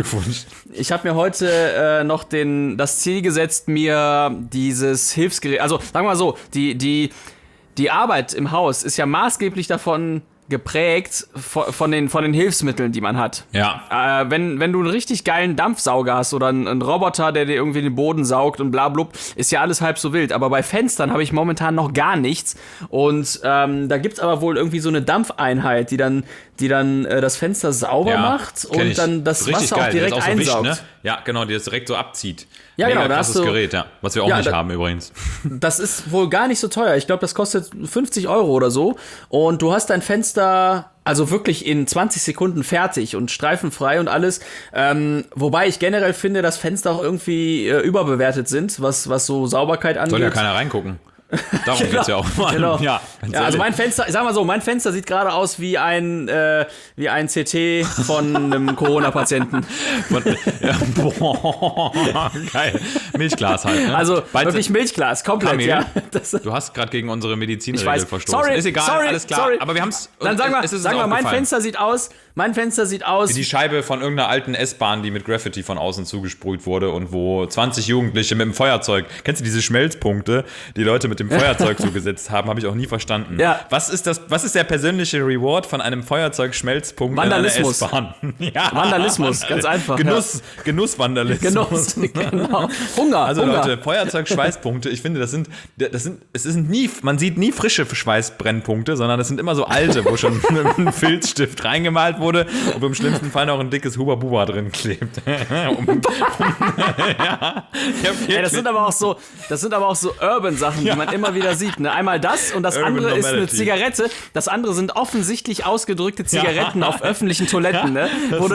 C: noch das Ziel gesetzt, mir dieses Hilfsgerät, also sagen wir mal so, die Arbeit im Haus ist ja maßgeblich davon geprägt von den Hilfsmitteln, die man hat.
A: Ja.
C: Wenn du einen richtig geilen Dampfsauger hast oder einen Roboter, der dir irgendwie den Boden saugt und bla blub, ist ja alles halb so wild. Aber bei Fenstern habe ich momentan noch gar nichts. Und da gibt's aber wohl irgendwie so eine Dampfeinheit, die dann das Fenster sauber macht und dann das Wasser auch direkt auch so einsaugt. Wicht, ne?
A: Ja, genau, die das direkt so abzieht.
C: Ja, genau.
A: Das ist das Gerät, ja. Was wir auch nicht haben übrigens.
C: Das ist wohl gar nicht so teuer. Ich glaube, das kostet 50 € oder so. Und du hast dein Fenster also wirklich in 20 Sekunden fertig und streifenfrei und alles. Wobei ich generell finde, dass Fenster auch irgendwie überbewertet sind, was so Sauberkeit angeht.
A: Soll ja keiner reingucken. Darum geht's ja auch mal.
C: Genau. Ja, also mein Fenster, ich sag mal so, mein Fenster sieht gerade aus wie ein CT von einem Corona-Patienten.
A: Boah, geil. Milchglas halt. Ne?
C: Also wirklich Milchglas, komplett.
A: Kamil,
C: ja.
A: Du hast gerade gegen unsere Medizinregel verstoßen.
C: Sorry,
A: ist egal, alles klar. Aber wir haben's.
C: Dann sag mal, mein Fenster sieht aus
A: wie die Scheibe von irgendeiner alten S-Bahn, die mit Graffiti von außen zugesprüht wurde und wo 20 Jugendliche mit dem Feuerzeug, kennst du diese Schmelzpunkte, die Leute mit dem Feuerzeug zugesetzt haben, habe ich auch nie verstanden.
C: Ja.
A: Was ist der persönliche Reward von einem Feuerzeug-Schmelzpunkt
C: Vandalismus.
A: in einer S-Bahn? Ja,
C: Vandalismus, ganz einfach.
A: Genussvandalismus.
C: Genau. Hunger.
A: Also Leute, Feuerzeug-Schweißpunkte, ich finde, man sieht nie frische Schweißbrennpunkte, sondern das sind immer so alte, wo schon ein Filzstift reingemalt wurde und im schlimmsten Fall noch ein dickes Huba-Buba drin klebt.
C: Das sind aber auch so Urban-Sachen, die man immer wieder sieht. Ne? Einmal das und das andere ist eine Zigarette. Das andere sind offensichtlich ausgedrückte Zigaretten auf öffentlichen Toiletten. Ne?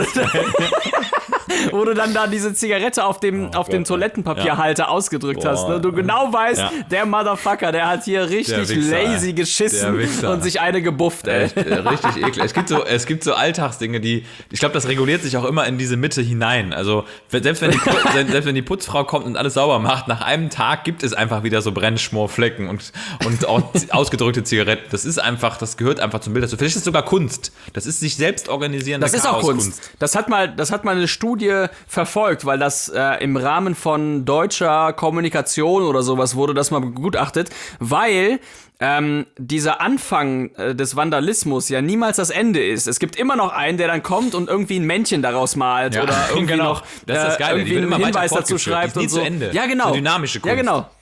C: Wo du dann da diese Zigarette auf dem Toilettenpapierhalter ausgedrückt hast. Ne? Du genau weißt, der Motherfucker, der hat hier richtig lazy geschissen und sich eine gebufft. Ey.
A: Richtig eklig. Es gibt so Alltagsdinge, ich glaube, das reguliert sich auch immer in diese Mitte hinein. Also selbst wenn die Putzfrau kommt und alles sauber macht, nach einem Tag gibt es einfach wieder so Brennschmorflecken und auch ausgedrückte Zigaretten. Das gehört einfach zum Bild dazu. Vielleicht ist es sogar Kunst. Das ist sich selbst organisierende
C: Das ist auch Kunst. Das hat mal eine Studie verfolgt, weil das im Rahmen von deutscher Kommunikation oder sowas wurde das mal begutachtet, weil dieser Anfang des Vandalismus ja niemals das Ende ist. Es gibt immer noch einen, der dann kommt und irgendwie ein Männchen daraus malt oder irgendwie noch
A: das ist das Geile.
C: irgendwie einen Hinweis dazu schreibt und so.
A: Zu Ende.
C: Ja, genau.
A: So dynamische Kunst.
C: Ja, genau.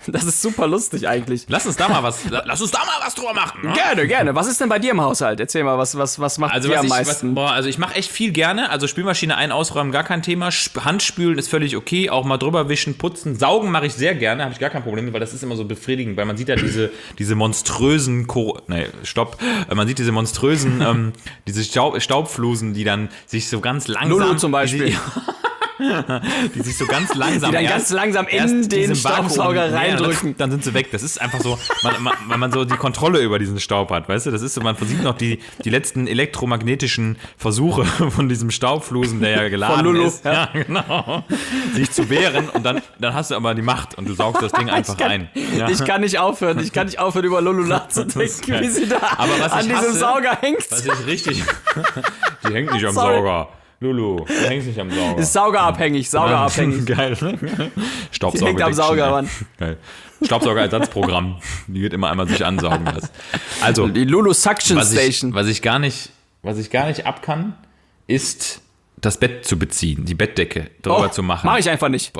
C: Das ist super lustig eigentlich.
A: Lass uns da mal was drüber machen. Ne?
C: Gerne. Was ist denn bei dir im Haushalt? Erzähl mal, was macht dir am meisten?
A: Also ich mache echt viel gerne. Also Spülmaschine ausräumen, gar kein Thema. Handspülen ist völlig okay. Auch mal drüber wischen, putzen. Saugen mache ich sehr gerne, habe ich gar kein Problem mit, weil das ist immer so befriedigend, weil man sieht ja diese monströsen man sieht diese monströsen diese Staubflusen, die dann sich so ganz langsam...
C: Lulu zum Beispiel.
A: Die sich so ganz langsam...
C: Die dann ganz langsam in den Staubsauger reindrücken.
A: Dann sind sie weg. Das ist einfach so, wenn man so die Kontrolle über diesen Staub hat, weißt du? Das ist so, man sieht noch die letzten elektromagnetischen Versuche von diesem Staubflusen, der ja geladen
C: von Lulu,
A: ist. Ja, genau. Sich zu wehren und dann hast du aber die Macht und du saugst das Ding einfach ein. Ja.
C: Ich kann nicht aufhören, über Lulu nachzudenken, wie sie da an diesem Sauger hängt.
A: Was ich richtig... Die hängt nicht am Sauger. Lulu, du hängst nicht am Sauger.
C: Ist saugerabhängig.
A: Geil, ne? Staubsauger.
C: Hängt am Sauger, Mann.
A: Geil. Staubsaugerersatzprogramm. Die wird immer einmal sich ansaugen lassen. Also,
C: die Lulu Suction Station.
A: Was ich gar nicht ab kann, ist das Bett zu beziehen, die Bettdecke drüber zu machen.
C: Mach ich einfach nicht.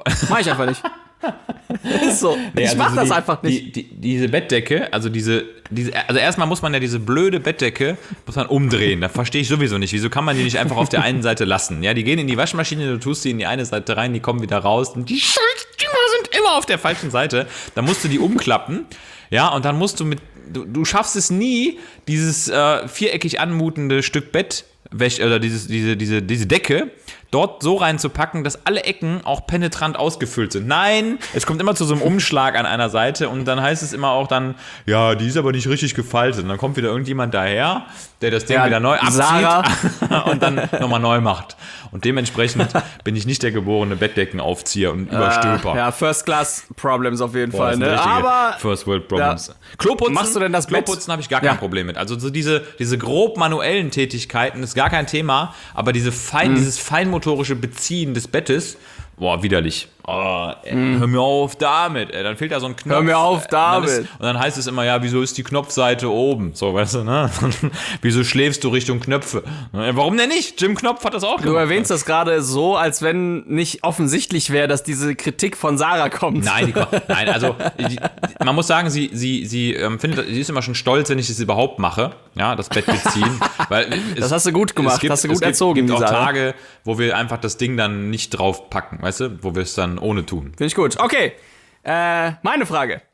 C: Ist so. Nee, ich mach das einfach nicht.
A: Diese Bettdecke, also also erstmal muss man ja diese blöde Bettdecke umdrehen. Da verstehe ich sowieso nicht. Wieso kann man die nicht einfach auf der einen Seite lassen? Ja, die gehen in die Waschmaschine, du tust sie in die eine Seite rein, die kommen wieder raus und die Dinger sind immer auf der falschen Seite. Dann musst du die umklappen, ja, und dann musst du schaffst es nie, dieses viereckig anmutende Stück Bett oder diese Decke dort so reinzupacken, dass alle Ecken auch penetrant ausgefüllt sind. Nein, es kommt immer zu so einem Umschlag an einer Seite und dann heißt es immer auch dann, ja, die ist aber nicht richtig gefaltet. Und dann kommt wieder irgendjemand daher, der das Ding wieder neu abzieht und dann nochmal neu macht. Und dementsprechend bin ich nicht der geborene Bettdeckenaufzieher und Überstülper.
C: Ja, First-Class-Problems auf jeden Fall. Ne? Aber
A: First-World-Problems. Ja. Kloputzen,
C: machst du denn das Bett?
A: Kloputzen habe ich gar kein Problem mit. Also so diese grob manuellen Tätigkeiten ist gar kein Thema, aber dieses feinmotorische Beziehen des Bettes, widerlich. Hör mir auf damit, ey. Dann fehlt da so ein Knopf.
C: Hör mir auf damit.
A: Und dann heißt es immer, ja, wieso ist die Knopfseite oben? So, weißt du, ne? Wieso schläfst du Richtung Knöpfe? Warum denn nicht? Jim Knopf hat das auch gemacht.
C: Du erwähnst das gerade so, als wenn nicht offensichtlich wäre, dass diese Kritik von Sarah kommt.
A: Nein, also man muss sagen, sie findet, sie ist immer schon stolz, wenn ich das überhaupt mache, ja, das Bett beziehen. Weil
C: das hast du gut gemacht, hast du gut erzogen.
A: Es gibt auch Tage, wo wir einfach das Ding dann nicht drauf packen, weißt du, wo wir es dann ohne tun.
C: Finde ich gut. Okay, meine Frage.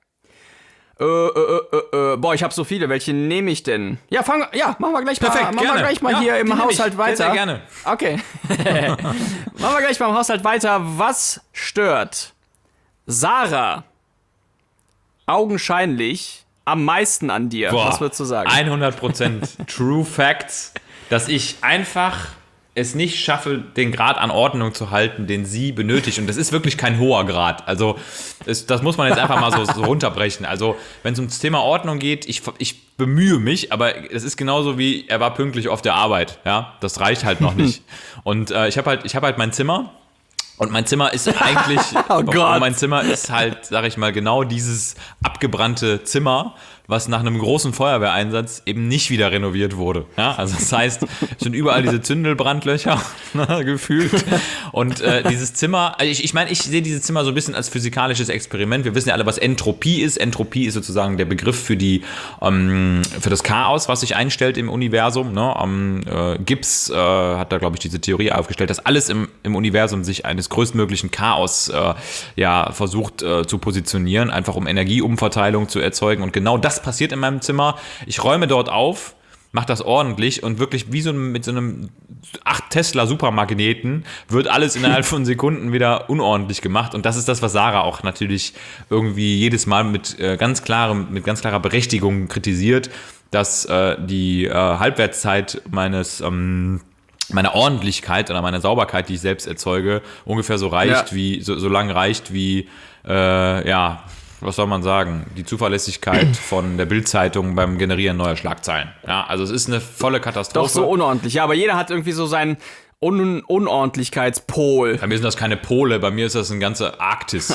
C: Ich habe so viele. Welche nehme ich denn? Ja, machen wir gleich
A: Perfekt,
C: mal. Machen wir gleich mal hier im Haushalt weiter.
A: Sehr gerne.
C: Okay. Machen wir gleich mal im Haushalt weiter. Was stört Sarah augenscheinlich am meisten an dir? Was würdest du sagen?
A: 100% True Facts, dass ich einfach es nicht schaffe, den Grad an Ordnung zu halten, den sie benötigt. Und das ist wirklich kein hoher Grad. Also das muss man jetzt einfach mal so runterbrechen. Also wenn es ums Thema Ordnung geht, ich bemühe mich, aber es ist genauso wie, er war pünktlich auf der Arbeit. Ja, das reicht halt noch nicht. Und ich hab halt mein Zimmer. Und mein Zimmer ist eigentlich, mein Zimmer ist halt, sag ich mal, genau dieses abgebrannte Zimmer, was nach einem großen Feuerwehreinsatz eben nicht wieder renoviert wurde. Ja, also das heißt, es sind überall diese Zündelbrandlöcher gefühlt. Und dieses Zimmer, ich meine, ich sehe dieses Zimmer so ein bisschen als physikalisches Experiment. Wir wissen ja alle, was Entropie ist. Entropie ist sozusagen der Begriff für das Chaos, was sich einstellt im Universum. Ne? Gibbs hat da, glaube ich, diese Theorie aufgestellt, dass alles im Universum sich eines größtmöglichen Chaos versucht zu positionieren, einfach um Energieumverteilung zu erzeugen. Und genau das passiert in meinem Zimmer. Ich räume dort auf, mache das ordentlich und wirklich wie mit so einem 8 Tesla Supermagneten wird alles innerhalb von Sekunden wieder unordentlich gemacht. Und das ist das, was Sarah auch natürlich irgendwie jedes Mal mit ganz klarer Berechtigung kritisiert, dass die Halbwertszeit meiner Ordentlichkeit oder meiner Sauberkeit, die ich selbst erzeuge, ungefähr so reicht so lang reicht wie was soll man sagen, die Zuverlässigkeit von der Bild-Zeitung beim Generieren neuer Schlagzeilen. Ja, also es ist eine volle Katastrophe.
C: Doch so unordentlich, ja, aber jeder hat irgendwie so seinen Unordentlichkeitspol.
A: Bei mir sind das keine Pole, bei mir ist das eine ganze Arktis.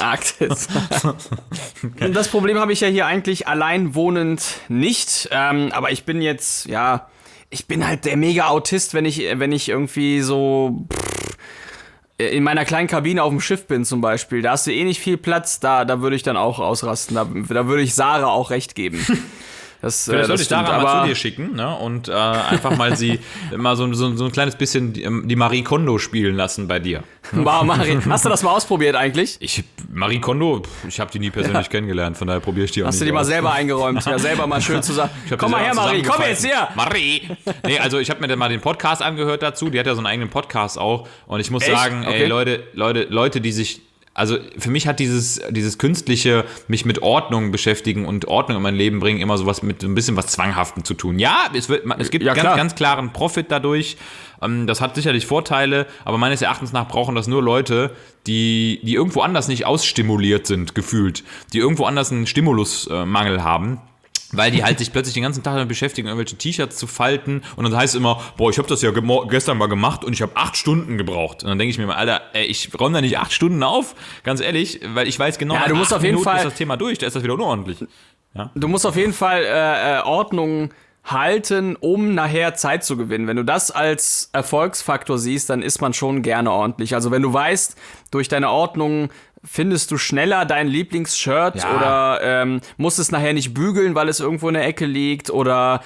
C: Das Problem habe ich ja hier eigentlich allein wohnend nicht, aber ich bin jetzt, ich bin halt der Mega-Autist, wenn ich irgendwie so in meiner kleinen Kabine auf dem Schiff bin zum Beispiel, da hast du eh nicht viel Platz, da würde ich dann auch ausrasten. Da würde ich Sarah auch recht geben.
A: Vielleicht sollte ich Sarah mal zu dir schicken, ne? Und einfach mal sie mal so ein kleines bisschen die Marie Kondo spielen lassen bei dir.
C: Marie, hast du das mal ausprobiert eigentlich?
A: Marie Kondo, ich habe die nie persönlich kennengelernt, von daher probiere ich die auch nicht.
C: Hast du die mal selber eingeräumt? Ja, selber mal schön zusammen. Komm mal her, Marie, komm jetzt her!
A: Marie! Nee, also ich habe mir dann mal den Podcast angehört dazu, die hat ja so einen eigenen Podcast auch. Und ich muss sagen,
C: okay.
A: Ey, Leute, die sich... Also für mich hat dieses künstliche, mich mit Ordnung beschäftigen und Ordnung in mein Leben bringen, immer sowas mit so ein bisschen was Zwanghaftem zu tun. Ja, es gibt ganz klaren Profit dadurch. Das hat sicherlich Vorteile, aber meines Erachtens nach brauchen das nur Leute, die irgendwo anders nicht ausstimuliert sind, gefühlt. Die irgendwo anders einen Stimulusmangel haben. Weil die halt sich plötzlich den ganzen Tag damit beschäftigen, irgendwelche T-Shirts zu falten. Und dann heißt es immer, boah, ich habe das ja gestern mal gemacht und ich habe 8 Stunden gebraucht. Und dann denke ich mir mal, Alter, ich räume da nicht 8 Stunden auf, ganz ehrlich, weil ich weiß genau,
C: du musst auf jeden Fall,
A: ist das Thema durch, da ist das wieder unordentlich. Ja?
C: Du musst auf jeden Fall Ordnung halten, um nachher Zeit zu gewinnen. Wenn du das als Erfolgsfaktor siehst, dann ist man schon gerne ordentlich. Also wenn du weißt, durch deine Ordnung findest du schneller dein Lieblingsshirt oder musst es nachher nicht bügeln, weil es irgendwo in der Ecke liegt oder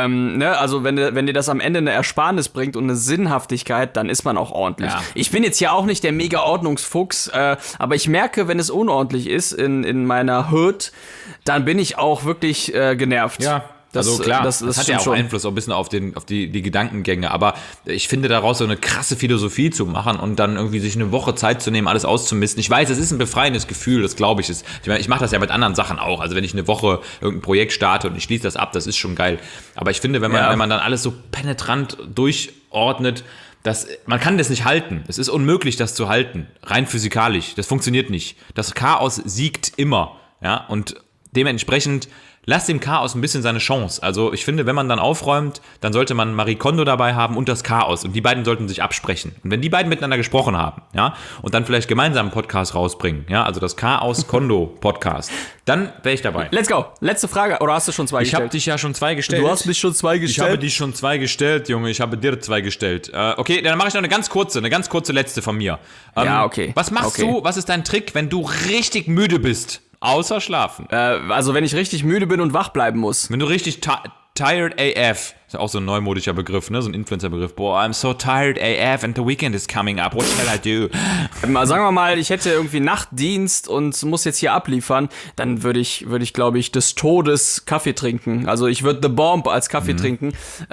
C: also wenn dir das am Ende eine Ersparnis bringt und eine Sinnhaftigkeit, dann ist man auch ordentlich. Ja. Ich bin jetzt ja auch nicht der mega Ordnungsfuchs, aber ich merke, wenn es unordentlich ist in meiner Hood, dann bin ich auch wirklich genervt.
A: Ja. Also klar, das hat ja auch Einfluss auch ein bisschen auf die Gedankengänge, aber ich finde daraus so eine krasse Philosophie zu machen und dann irgendwie sich eine Woche Zeit zu nehmen, alles auszumisten. Ich weiß, es ist ein befreiendes Gefühl, das glaube ich. Ich mache das ja mit anderen Sachen auch, also wenn ich eine Woche irgendein Projekt starte und ich schließe das ab, das ist schon geil. Aber ich finde, wenn man dann alles so penetrant durchordnet, man kann das nicht halten. Es ist unmöglich, das zu halten, rein physikalisch. Das funktioniert nicht. Das Chaos siegt immer, ja, und dementsprechend lass dem Chaos ein bisschen seine Chance. Also ich finde, wenn man dann aufräumt, dann sollte man Marie Kondo dabei haben und das Chaos. Und die beiden sollten sich absprechen. Und wenn die beiden miteinander gesprochen haben, ja, und dann vielleicht gemeinsam einen Podcast rausbringen, ja, also das Chaos-Kondo-Podcast, dann wäre ich dabei.
C: Let's go. Letzte Frage. Oder hast du schon 2 gestellt?
A: Ich habe dich ja schon 2 gestellt.
C: Du hast mich schon 2 gestellt?
A: Ich habe dich schon 2 gestellt, Junge. Ich habe dir 2 gestellt. Okay, dann mache ich noch eine ganz kurze letzte von mir.
C: Ja, okay.
A: Was machst du, was ist dein Trick, wenn du richtig müde bist? Außer schlafen.
C: Also wenn ich richtig müde bin und wach bleiben muss.
A: Wenn du richtig tired AF, ist ja auch so ein neumodischer Begriff, ne? So ein Influencer-Begriff. Boah, I'm so tired AF and the weekend is coming up. What shall I do?
C: Sagen wir mal, ich hätte irgendwie Nachtdienst und muss jetzt hier abliefern, dann würde ich glaube ich, des Todes Kaffee trinken. Also ich würde The Bomb als Kaffee trinken.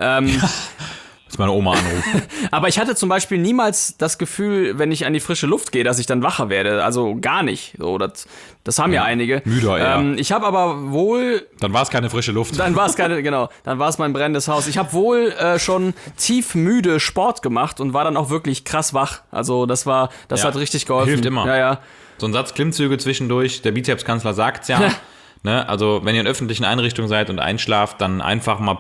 A: Meine Oma anrufen.
C: Aber ich hatte zum Beispiel niemals das Gefühl, wenn ich an die frische Luft gehe, dass ich dann wacher werde. Also gar nicht. So, das haben ja einige.
A: Müder, ja.
C: Ich habe aber wohl...
A: Dann war es keine frische Luft.
C: Dann war es genau. Dann war es mein brennendes Haus. Ich habe wohl schon tief müde Sport gemacht und war dann auch wirklich krass wach. Also das hat richtig geholfen.
A: Hilft immer.
C: Ja.
A: So ein Satz Klimmzüge zwischendurch. Der Bizepskanzler sagt's ja. Ne? Also wenn ihr in öffentlichen Einrichtungen seid und einschlaft, dann einfach mal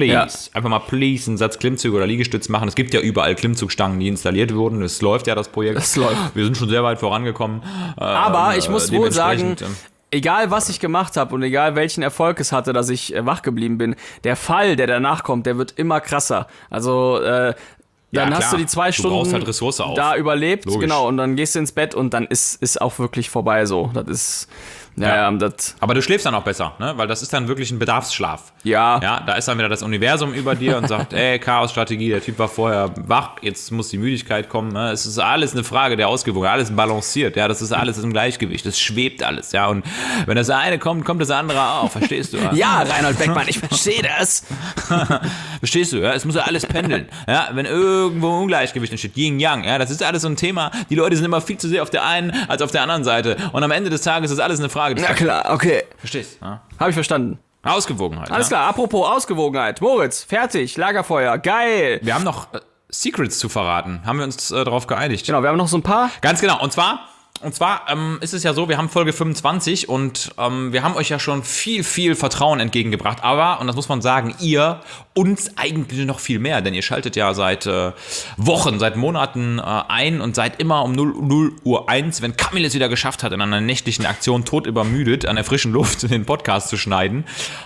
A: please einen Satz Klimmzüge oder Liegestütz machen. Es gibt ja überall Klimmzugstangen, die installiert wurden. Es läuft ja, das Projekt.
C: Es läuft.
A: Wir sind schon sehr weit vorangekommen.
C: Aber ich muss wohl sagen, egal was ich gemacht habe und egal welchen Erfolg es hatte, dass ich wach geblieben bin, der Fall, der danach kommt, der wird immer krasser. Also dann hast du die 2 Stunden
A: brauchst halt Ressource auf.
C: Da überlebt,
A: Logisch.
C: Genau, und dann gehst du ins Bett und dann ist auch wirklich vorbei so. Das ist... Ja.
A: Aber du schläfst dann auch besser, ne? Weil das ist dann wirklich ein Bedarfsschlaf.
C: Ja.
A: Ja, da ist dann wieder das Universum über dir und sagt, Chaos-Strategie, der Typ war vorher wach, jetzt muss die Müdigkeit kommen. Ne? Es ist alles eine Frage der Ausgewogenheit, alles balanciert, ja, das ist alles im Gleichgewicht, das schwebt alles, ja. Und wenn das eine kommt, kommt das andere auch, verstehst du?
C: Ja, Reinhold Beckmann, ich verstehe das.
A: Verstehst du, ja? Es muss ja alles pendeln. Ja? Wenn irgendwo Ungleichgewicht entsteht, Yin-Yang, ja, das ist alles so ein Thema. Die Leute sind immer viel zu sehr auf der einen als auf der anderen Seite. Und am Ende des Tages ist alles eine Frage.
C: Na klar, okay.
A: Verstehst du? Ja?
C: Habe ich verstanden.
A: Ausgewogenheit.
C: Alles klar, apropos Ausgewogenheit. Moritz, fertig, Lagerfeuer, geil.
A: Wir haben noch Secrets zu verraten. Haben wir uns darauf geeinigt?
C: Genau, wir haben noch so ein paar.
A: Ganz genau. Und zwar ist es ja so, wir haben Folge 25 und wir haben euch ja schon viel Vertrauen entgegengebracht. Aber, und das muss man sagen, ihr uns eigentlich noch viel mehr, denn ihr schaltet ja seit Wochen, seit Monaten ein und seid immer um 0:01, wenn Kamil es wieder geschafft hat, in einer nächtlichen Aktion todübermüdet, an der frischen Luft den Podcast zu schneiden.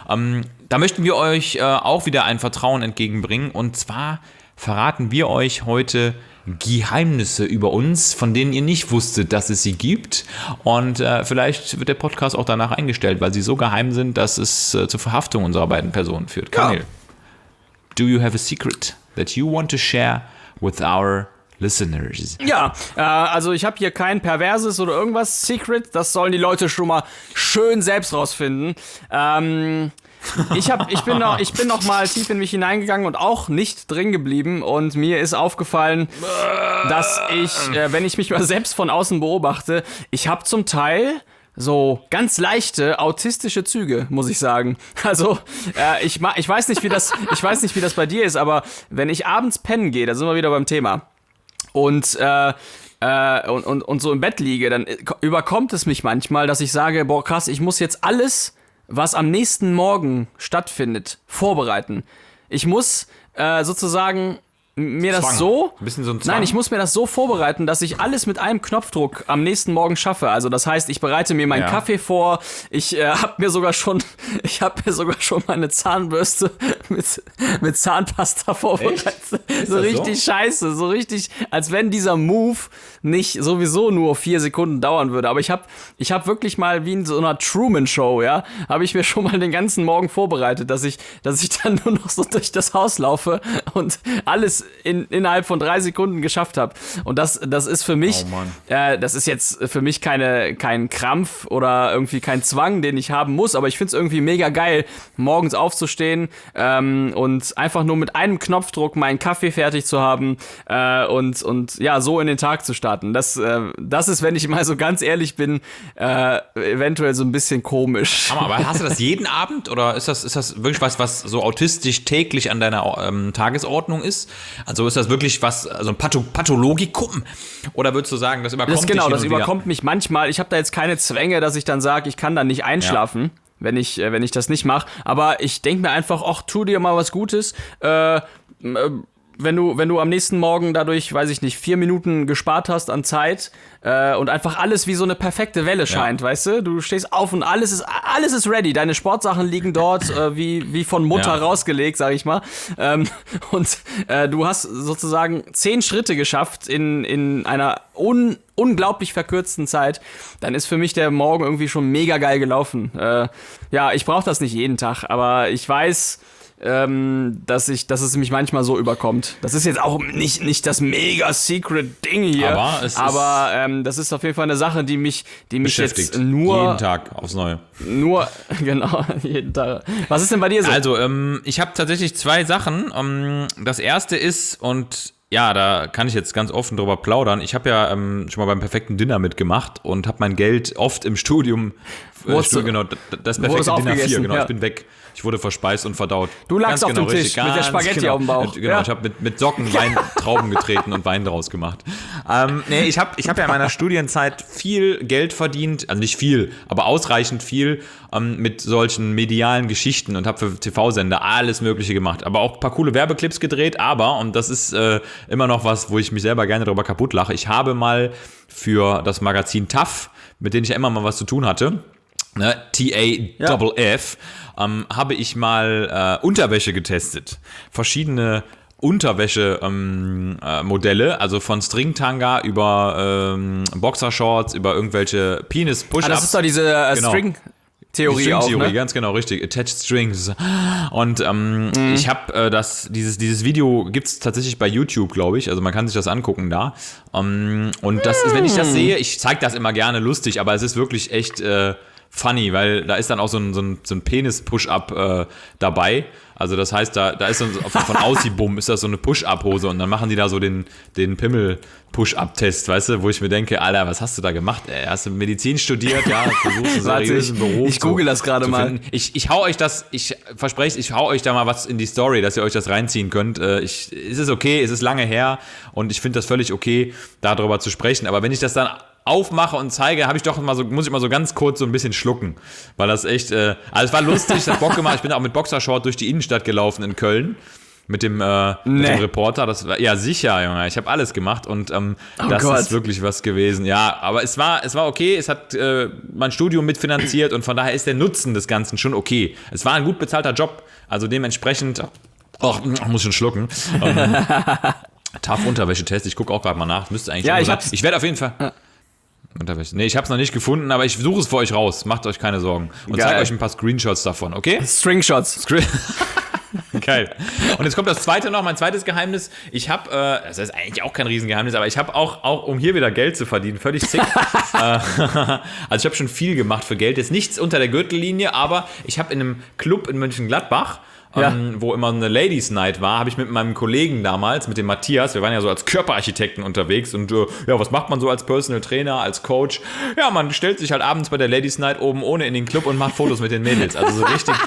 A: Da möchten wir euch auch wieder ein Vertrauen entgegenbringen und zwar verraten wir euch heute, Geheimnisse über uns, von denen ihr nicht wusstet, dass es sie gibt. Und vielleicht wird der Podcast auch danach eingestellt, weil sie so geheim sind, dass es zur Verhaftung unserer beiden Personen führt. Kamil, do you have a secret that you want to share with our listeners?
C: Ja, also ich habe hier kein perverses oder irgendwas Secret. Das sollen die Leute schon mal schön selbst rausfinden. Ich bin noch mal tief in mich hineingegangen und auch nicht drin geblieben. Und mir ist aufgefallen, dass ich, wenn ich mich mal selbst von außen beobachte, ich habe zum Teil so ganz leichte autistische Züge, muss ich sagen. Also ich weiß nicht, wie das bei dir ist, aber wenn ich abends pennen gehe, da sind wir wieder beim Thema. Und so im Bett liege, dann überkommt es mich manchmal, dass ich sage, boah krass, ich muss jetzt alles, was am nächsten Morgen stattfindet, vorbereiten. Ich muss sozusagen mir das
A: Zwang.
C: so...
A: Ein bisschen so ein Zwang.
C: Nein, ich muss mir das so vorbereiten, dass ich alles mit einem Knopfdruck am nächsten Morgen schaffe. Also das heißt, ich bereite mir meinen Kaffee vor, ich habe mir sogar schon meine Zahnbürste mit Zahnpasta vorbereitet. So richtig scheiße, so richtig, als wenn dieser Move nicht sowieso nur 4 Sekunden dauern würde. Aber ich hab wirklich mal wie in so einer Truman-Show, habe ich mir schon mal den ganzen Morgen vorbereitet, dass ich dann nur noch so durch das Haus laufe und alles innerhalb von 3 Sekunden geschafft habe. Und das ist für mich, das ist jetzt für mich kein Krampf oder irgendwie kein Zwang, den ich haben muss, aber ich finde es irgendwie mega geil, morgens aufzustehen und einfach nur mit einem Knopfdruck meinen Kaffee fertig zu haben und ja, so in den Tag zu starten. Das ist, wenn ich mal so ganz ehrlich bin, eventuell so ein bisschen komisch.
A: Aber hast du das jeden Abend oder ist das wirklich was so autistisch täglich an deiner Tagesordnung ist? Also ist das wirklich also ein Pathologikum? Oder würdest du sagen, das überkommt dich?
C: Genau, das überkommt mich manchmal. Ich habe da jetzt keine Zwänge, dass ich dann sage, ich kann dann nicht einschlafen, wenn ich das nicht mache. Aber ich denke mir einfach, ach, tu dir mal was Gutes. Wenn du am nächsten Morgen dadurch, weiß ich nicht, 4 Minuten gespart hast an Zeit und einfach alles wie so eine perfekte Welle scheint, weißt du? Du stehst auf und alles ist ready. Deine Sportsachen liegen dort wie von Mutter rausgelegt, sag ich mal. Und du hast sozusagen 10 Schritte geschafft in einer unglaublich verkürzten Zeit. Dann ist für mich der Morgen irgendwie schon mega geil gelaufen. Ich brauche das nicht jeden Tag, aber ich weiß, dass es mich manchmal so überkommt. Das ist jetzt auch nicht das mega secret Ding hier, aber das ist auf jeden Fall eine Sache, die mich jetzt nur
A: jeden Tag aufs Neue.
C: Nur genau jeden Tag. Was ist denn bei dir so?
A: Also ich habe tatsächlich 2 Sachen. Das erste ist, und ja, da kann ich jetzt ganz offen drüber plaudern. Ich habe ja schon mal beim perfekten Dinner mitgemacht und habe mein Geld oft im Studium, genau, das perfekte Dinner 4, genau, ich bin weg. Ich wurde verspeist und verdaut.
C: Du lagst auf dem Tisch mit der Spaghetti auf dem Bauch.
A: Genau, ich habe mit Socken Trauben getreten und Wein draus gemacht. Ich hab ja in meiner Studienzeit viel Geld verdient, also nicht viel, aber ausreichend viel mit solchen medialen Geschichten und habe für TV-Sender alles Mögliche gemacht. Aber auch ein paar coole Werbeclips gedreht, und das ist immer noch was, wo ich mich selber gerne darüber kaputt lache. Ich habe mal für das Magazin TAF, mit dem ich ja immer mal was zu tun hatte, TAFF, habe ich mal Unterwäsche getestet. Verschiedene Unterwäsche-Modelle, also von Stringtanga über Boxershorts, über irgendwelche Penis-Push-Ups.
C: Das ist doch diese String-Theorie auch, ne?
A: Ganz genau, richtig. Attached Strings. Und ich habe dieses Video gibt es tatsächlich bei YouTube, glaube ich. Also man kann sich das angucken da. Und das ist, wenn ich das sehe, ich zeige das immer gerne lustig, aber es ist wirklich echt funny, weil da ist dann auch so ein Penis-Push-Up dabei. Also das heißt, da ist so von Aussibum ist das so eine Push-Up-Hose und dann machen die da so den Pimmel-Push-Up-Test, weißt du, wo ich mir denke, Alter, was hast du da gemacht? Hast du Medizin studiert? Ja, versuchst einen seriösen Beruf.
C: Ich google das gerade mal.
A: Ich hau euch das, ich verspreche, ich hau euch da mal was in die Story, dass ihr euch das reinziehen könnt. Es ist okay, es ist lange her und ich finde das völlig okay, darüber zu sprechen, aber wenn ich das dann aufmache und zeige, muss ich mal so ganz kurz so ein bisschen schlucken, weil das echt, also es war lustig, es hat Bock gemacht, ich bin auch mit Boxershort durch die Innenstadt gelaufen in Köln, mit dem Reporter, das war, ja sicher, Junge, ich habe alles gemacht und ist wirklich was gewesen, ja, aber es war okay, es hat mein Studium mitfinanziert und von daher ist der Nutzen des Ganzen schon okay, es war ein gut bezahlter Job, also dementsprechend, muss schon schlucken, TAF-Unterwäschetest, ich gucke auch gerade mal nach. Müsste eigentlich
C: ich
A: werde auf jeden Fall... Unterwäsche. Nee, ich hab's noch nicht gefunden, aber ich suche es für euch raus. Macht euch keine Sorgen. Und zeige euch ein paar Screenshots davon, okay?
C: Stringshots.
A: Geil. Und jetzt kommt das zweite noch, mein zweites Geheimnis. Ich habe, das ist eigentlich auch kein Riesengeheimnis, aber ich habe auch, um hier wieder Geld zu verdienen, völlig sick. Also ich habe schon viel gemacht für Geld. Jetzt nichts unter der Gürtellinie, aber ich habe in einem Club in Mönchengladbach, wo immer eine Ladies Night war, habe ich mit meinem Kollegen damals, mit dem Matthias, wir waren ja so als Körperarchitekten unterwegs und was macht man so als Personal Trainer, als Coach? Ja, man stellt sich halt abends bei der Ladies Night oben ohne in den Club und macht Fotos mit den Mädels. Also so richtig,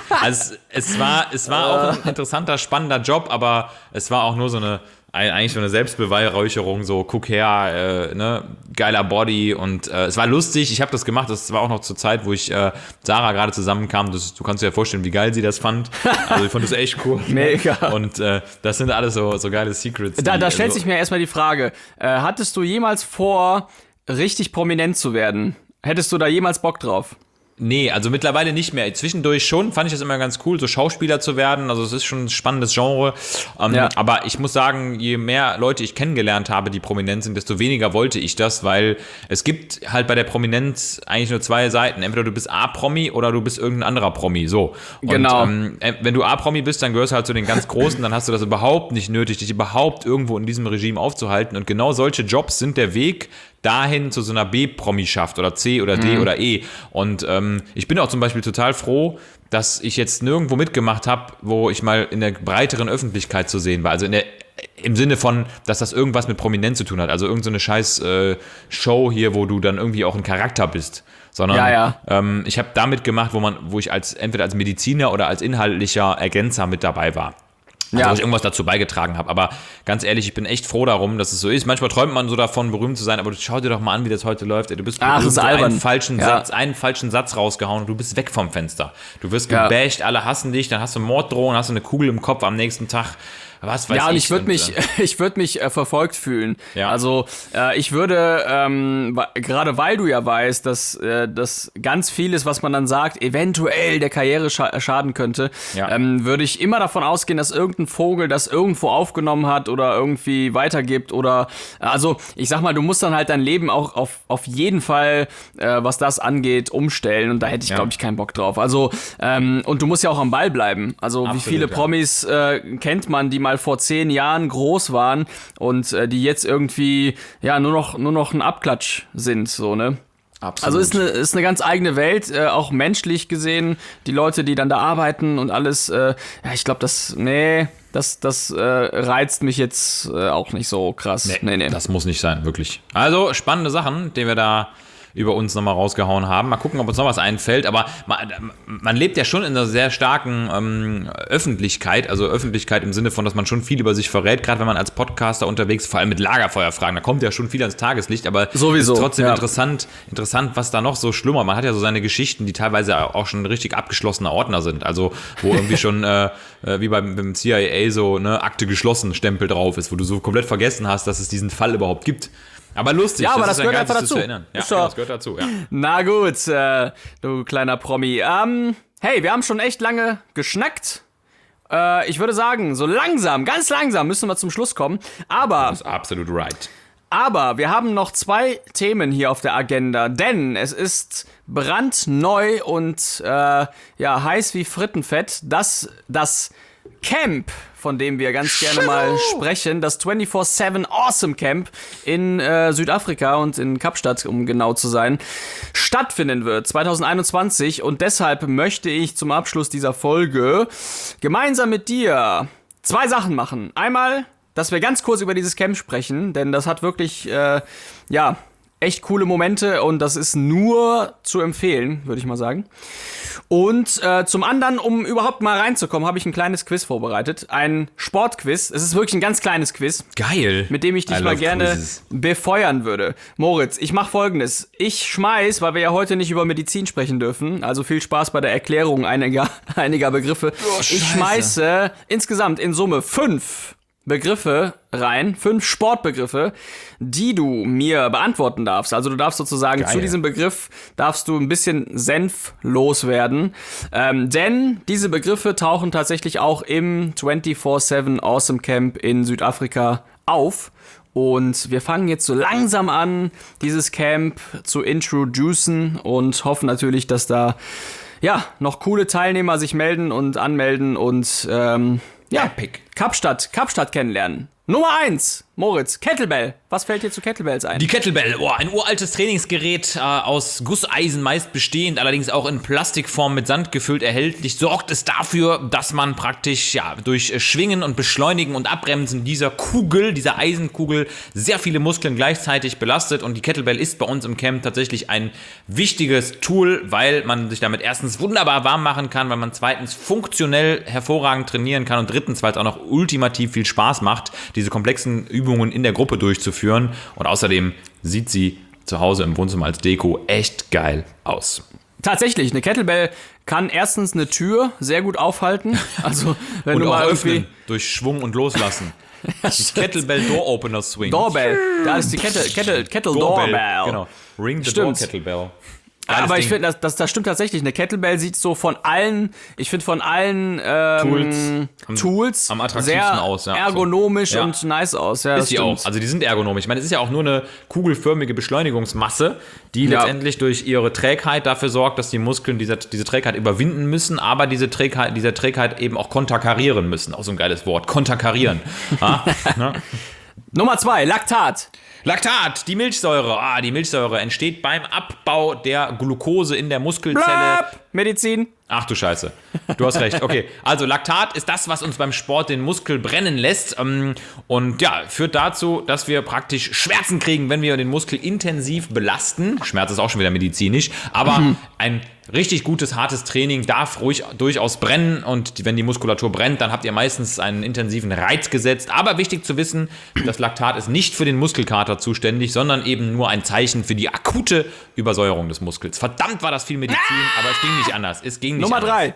A: es war auch ein interessanter, spannender Job, aber es war auch nur eigentlich so eine Selbstbeweihräucherung, so guck her, geiler Body und es war lustig, ich habe das gemacht, das war auch noch zur Zeit, wo ich Sarah gerade zusammenkam, du kannst dir ja vorstellen, wie geil sie das fand, also ich fand das echt cool.
C: Mega.
A: Und das sind alles so geile Secrets.
C: Da stellt sich mir erstmal die Frage, hattest du jemals vor, richtig prominent zu werden? Hättest du da jemals Bock drauf?
A: Nee, also mittlerweile nicht mehr. Zwischendurch schon, fand ich das immer ganz cool, so Schauspieler zu werden. Also es ist schon ein spannendes Genre. Aber ich muss sagen, je mehr Leute ich kennengelernt habe, die prominent sind, desto weniger wollte ich das, weil es gibt halt bei der Prominenz eigentlich nur zwei Seiten. Entweder du bist A-Promi oder du bist irgendein anderer Promi. So. Und,
C: genau.
A: Wenn du A-Promi bist, dann gehörst du halt zu den ganz Großen, dann hast du das überhaupt nicht nötig, dich überhaupt irgendwo in diesem Regime aufzuhalten. Und genau solche Jobs sind der Weg dahin zu so einer B-Promischaft oder C oder D oder E. Und ich bin auch zum Beispiel total froh, dass ich jetzt nirgendwo mitgemacht habe, wo ich mal in der breiteren Öffentlichkeit zu sehen war. Also im Sinne von, dass das irgendwas mit Prominenz zu tun hat. Also irgend so eine scheiß Show hier, wo du dann irgendwie auch ein Charakter bist. Sondern ich habe da mitgemacht, wo ich entweder als Mediziner oder als inhaltlicher Ergänzer mit dabei war. Also, wo ich irgendwas dazu beigetragen habe. Aber ganz ehrlich, ich bin echt froh darum, dass es so ist. Manchmal träumt man so davon, berühmt zu sein, aber schau dir doch mal an, wie das heute läuft. Du bist einen falschen Satz rausgehauen und du bist weg vom Fenster. Du wirst gebasht, alle hassen dich, dann hast du Morddrohungen, hast du eine Kugel im Kopf am nächsten Tag. Was weiß ich.
C: Ja, und ich würde mich verfolgt fühlen. Ja. Also ich würde, gerade weil du ja weißt, dass ganz vieles, was man dann sagt, eventuell der Karriere schaden könnte, würde ich immer davon ausgehen, dass irgendein Vogel das irgendwo aufgenommen hat oder irgendwie weitergibt oder, also ich sag mal, du musst dann halt dein Leben auch auf jeden Fall, was das angeht, umstellen und da hätte ich, glaube ich, keinen Bock drauf. Also, und du musst ja auch am Ball bleiben. Also absolut, wie viele Promis kennt man, die mal vor 10 Jahren groß waren und die jetzt irgendwie nur noch ein Abklatsch sind, so, ne? Absolut. Also ist eine ganz eigene Welt, auch menschlich gesehen, die Leute, die dann da arbeiten und alles, ich glaube, das reizt mich jetzt auch nicht so krass. Nee.
A: Das muss nicht sein, wirklich. Also spannende Sachen, die wir da über uns nochmal rausgehauen haben. Mal gucken, ob uns noch was einfällt. Aber man lebt ja schon in einer sehr starken Öffentlichkeit. Also Öffentlichkeit im Sinne von, dass man schon viel über sich verrät. Gerade wenn man als Podcaster unterwegs, vor allem mit Lagerfeuerfragen, da kommt ja schon viel ans Tageslicht. Aber
C: sowieso,
A: ist trotzdem interessant, was da noch so schlummert. Man hat ja so seine Geschichten, die teilweise auch schon richtig abgeschlossene Ordner sind. Also wo irgendwie schon wie beim CIA so Akte geschlossen Stempel drauf ist, wo du so komplett vergessen hast, dass es diesen Fall überhaupt gibt. Aber lustig,
C: ja, aber das gehört einfach dazu.
A: Ja, das gehört dazu, ja.
C: Na gut, du kleiner Promi. Hey, wir haben schon echt lange geschnackt. Ich würde sagen, ganz langsam müssen wir zum Schluss kommen. Aber
A: das ist absolut right.
C: Aber wir haben noch 2 Themen hier auf der Agenda, denn es ist brandneu und heiß wie Frittenfett, dass das Camp, von dem wir ganz gerne mal sprechen, das 24/7 Awesome Camp in Südafrika und in Kapstadt, um genau zu sein, stattfinden wird 2021 und deshalb möchte ich zum Abschluss dieser Folge gemeinsam mit dir 2 Sachen machen. Einmal, dass wir ganz kurz über dieses Camp sprechen, denn das hat wirklich, echt coole Momente und das ist nur zu empfehlen, würde ich mal sagen. Und zum anderen, um überhaupt mal reinzukommen, habe ich ein kleines Quiz vorbereitet. Ein Sportquiz. Es ist wirklich ein ganz kleines Quiz.
A: Geil.
C: Mit dem ich dich mal gerne befeuern würde. Moritz, ich mache Folgendes. Ich schmeiß, weil wir ja heute nicht über Medizin sprechen dürfen, also viel Spaß bei der Erklärung einiger Begriffe. Ich schmeiße insgesamt in Summe 5 Begriffe rein, 5 Sportbegriffe, die du mir beantworten darfst. Also du darfst sozusagen zu diesem Begriff darfst du ein bisschen Senf loswerden, denn diese Begriffe tauchen tatsächlich auch im 24/7 Awesome Camp in Südafrika auf. Und wir fangen jetzt so langsam an, dieses Camp zu introducen und hoffen natürlich, dass da noch coole Teilnehmer sich melden und anmelden und
A: Epic.
C: Kapstadt kennenlernen. Nummer 1, Moritz, Kettlebell. Was fällt dir zu Kettlebells ein?
A: Die Kettlebell, ein uraltes Trainingsgerät, aus Gusseisen meist bestehend, allerdings auch in Plastikform mit Sand gefüllt erhältlich, sorgt es dafür, dass man praktisch durch Schwingen und Beschleunigen und Abbremsen dieser Eisenkugel, sehr viele Muskeln gleichzeitig belastet. Und die Kettlebell ist bei uns im Camp tatsächlich ein wichtiges Tool, weil man sich damit erstens wunderbar warm machen kann, weil man zweitens funktionell hervorragend trainieren kann und drittens, weil es auch noch ultimativ viel Spaß macht, diese komplexen Übungen in der Gruppe durchzuführen. Und außerdem sieht sie zu Hause im Wohnzimmer als Deko echt geil aus.
C: Tatsächlich, eine Kettlebell kann erstens eine Tür sehr gut aufhalten. Also, wenn
A: und
C: du
A: auch
C: mal
A: öffnen durch Schwung und Loslassen. Die Kettlebell Door Opener Swing.
C: Doorbell, da ist die Kettle Doorbell.
A: Genau. Ring the
C: Stimmt.
A: Door Kettlebell.
C: Aber ich finde, das stimmt tatsächlich. Eine Kettlebell sieht so von allen Tools
A: am attraktivsten
C: sehr
A: aus,
C: ergonomisch
A: so.
C: und nice aus. Ja,
A: ist sie auch. Also die sind ergonomisch. Ich meine, es ist ja auch nur eine kugelförmige Beschleunigungsmasse, die letztendlich durch ihre Trägheit dafür sorgt, dass die Muskeln diese Trägheit überwinden müssen, aber diese Trägheit eben auch konterkarieren müssen. Auch so ein geiles Wort. Konterkarieren.
C: Nummer 2, Laktat.
A: Laktat, die Milchsäure. Die Milchsäure entsteht beim Abbau der Glucose in der Muskelzelle.
C: Blab. Medizin.
A: Ach du Scheiße, du hast recht. Okay, also Laktat ist das, was uns beim Sport den Muskel brennen lässt und führt dazu, dass wir praktisch Schmerzen kriegen, wenn wir den Muskel intensiv belasten. Schmerz ist auch schon wieder medizinisch, aber ein richtig gutes, hartes Training darf durchaus brennen und wenn die Muskulatur brennt, dann habt ihr meistens einen intensiven Reiz gesetzt. Aber wichtig zu wissen, das Laktat ist nicht für den Muskelkater zuständig, sondern eben nur ein Zeichen für die akute Übersäuerung des Muskels. Verdammt war das viel Medizin, aber es ging nicht anders.
C: Nummer 3.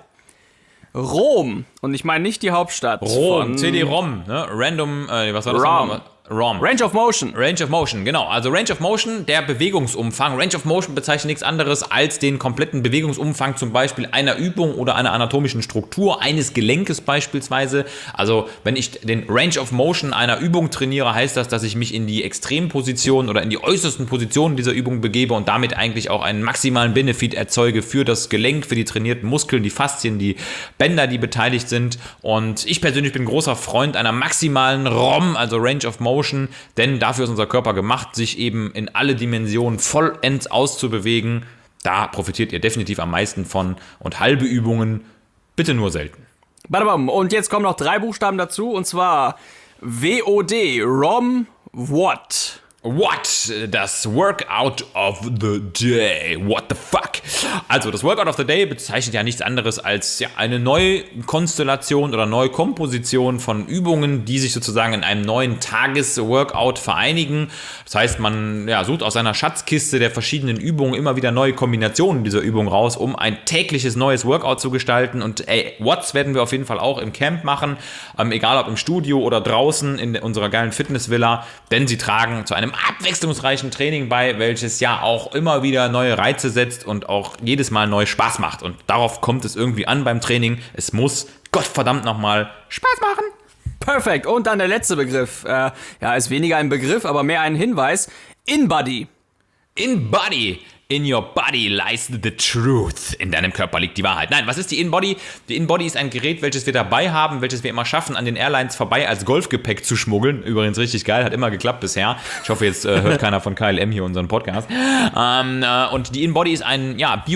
C: Rom. Und ich meine nicht die Hauptstadt.
A: Rom, CD-ROM, ne? Random, was war das? ROM.
C: Range of Motion.
A: Range of Motion, genau. Also Range of Motion, der Bewegungsumfang. Range of Motion bezeichnet nichts anderes als den kompletten Bewegungsumfang zum Beispiel einer Übung oder einer anatomischen Struktur, eines Gelenkes beispielsweise. Also wenn ich den Range of Motion einer Übung trainiere, heißt das, dass ich mich in die Extremposition oder in die äußersten Positionen dieser Übung begebe und damit eigentlich auch einen maximalen Benefit erzeuge für das Gelenk, für die trainierten Muskeln, die Faszien, die Bänder, die beteiligt sind. Und ich persönlich bin großer Freund einer maximalen ROM, also Range of Motion, denn dafür ist unser Körper gemacht, sich eben in alle Dimensionen vollends auszubewegen. Da profitiert ihr definitiv am meisten von und halbe Übungen bitte nur selten.
C: Und jetzt kommen noch 3 Buchstaben dazu und zwar WOD, ROM, What?
A: What? Das Workout of the Day. What the fuck? Also, das Workout of the Day bezeichnet ja nichts anderes als eine neue Konstellation oder neue Komposition von Übungen, die sich sozusagen in einem neuen Tagesworkout vereinigen. Das heißt, man sucht aus seiner Schatzkiste der verschiedenen Übungen immer wieder neue Kombinationen dieser Übungen raus, um ein tägliches neues Workout zu gestalten. Und What's werden wir auf jeden Fall auch im Camp machen, egal ob im Studio oder draußen in unserer geilen Fitnessvilla, denn sie tragen zu einem abwechslungsreichen Training bei, welches ja auch immer wieder neue Reize setzt und auch jedes Mal neu Spaß macht. Und darauf kommt es irgendwie an beim Training. Es muss, Gottverdammt nochmal, Spaß machen.
C: Perfekt. Und dann der letzte Begriff. Ist weniger ein Begriff, aber mehr ein Hinweis. InBody.
A: InBody. In your body lies the truth. In deinem Körper liegt die Wahrheit. Nein, was ist die InBody? Die InBody ist ein Gerät, welches wir dabei haben, welches wir immer schaffen, an den Airlines vorbei als Golfgepäck zu schmuggeln. Übrigens richtig geil, hat immer geklappt bisher. Ich hoffe, jetzt hört keiner von KLM hier unseren Podcast. Und die InBody ist ein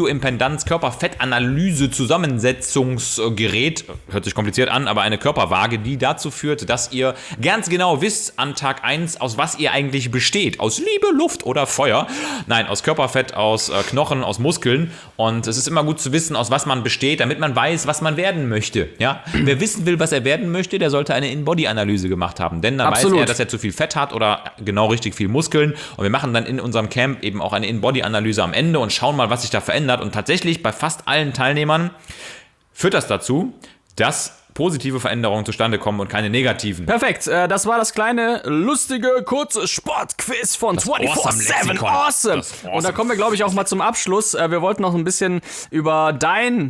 A: Bioimpedanz-Körperfettanalyse-Zusammensetzungsgerät. Hört sich kompliziert an, aber eine Körperwaage, die dazu führt, dass ihr ganz genau wisst an Tag 1, aus was ihr eigentlich besteht. Aus Liebe, Luft oder Feuer. Nein, aus Körperfett, aus Knochen, aus Muskeln. Und es ist immer gut zu wissen, aus was man besteht, damit man weiß, was man werden möchte. Ja? Wer wissen will, was er werden möchte, der sollte eine In-Body-Analyse gemacht haben. Denn dann weiß er, dass er zu viel Fett hat oder genau richtig viel Muskeln. Und wir machen dann in unserem Camp eben auch eine In-Body-Analyse am Ende und schauen mal, was sich da verändert. Und tatsächlich bei fast allen Teilnehmern führt das dazu, dass positive Veränderungen zustande kommen und keine negativen.
C: Perfekt, das war das kleine, lustige, kurze Sportquiz von 24/7 Awesome. Und da kommen wir, glaube ich, auch mal zum Abschluss. Wir wollten noch ein bisschen über dein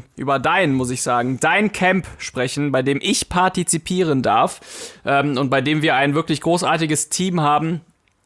C: Camp sprechen, bei dem ich partizipieren darf und bei dem wir ein wirklich großartiges Team haben.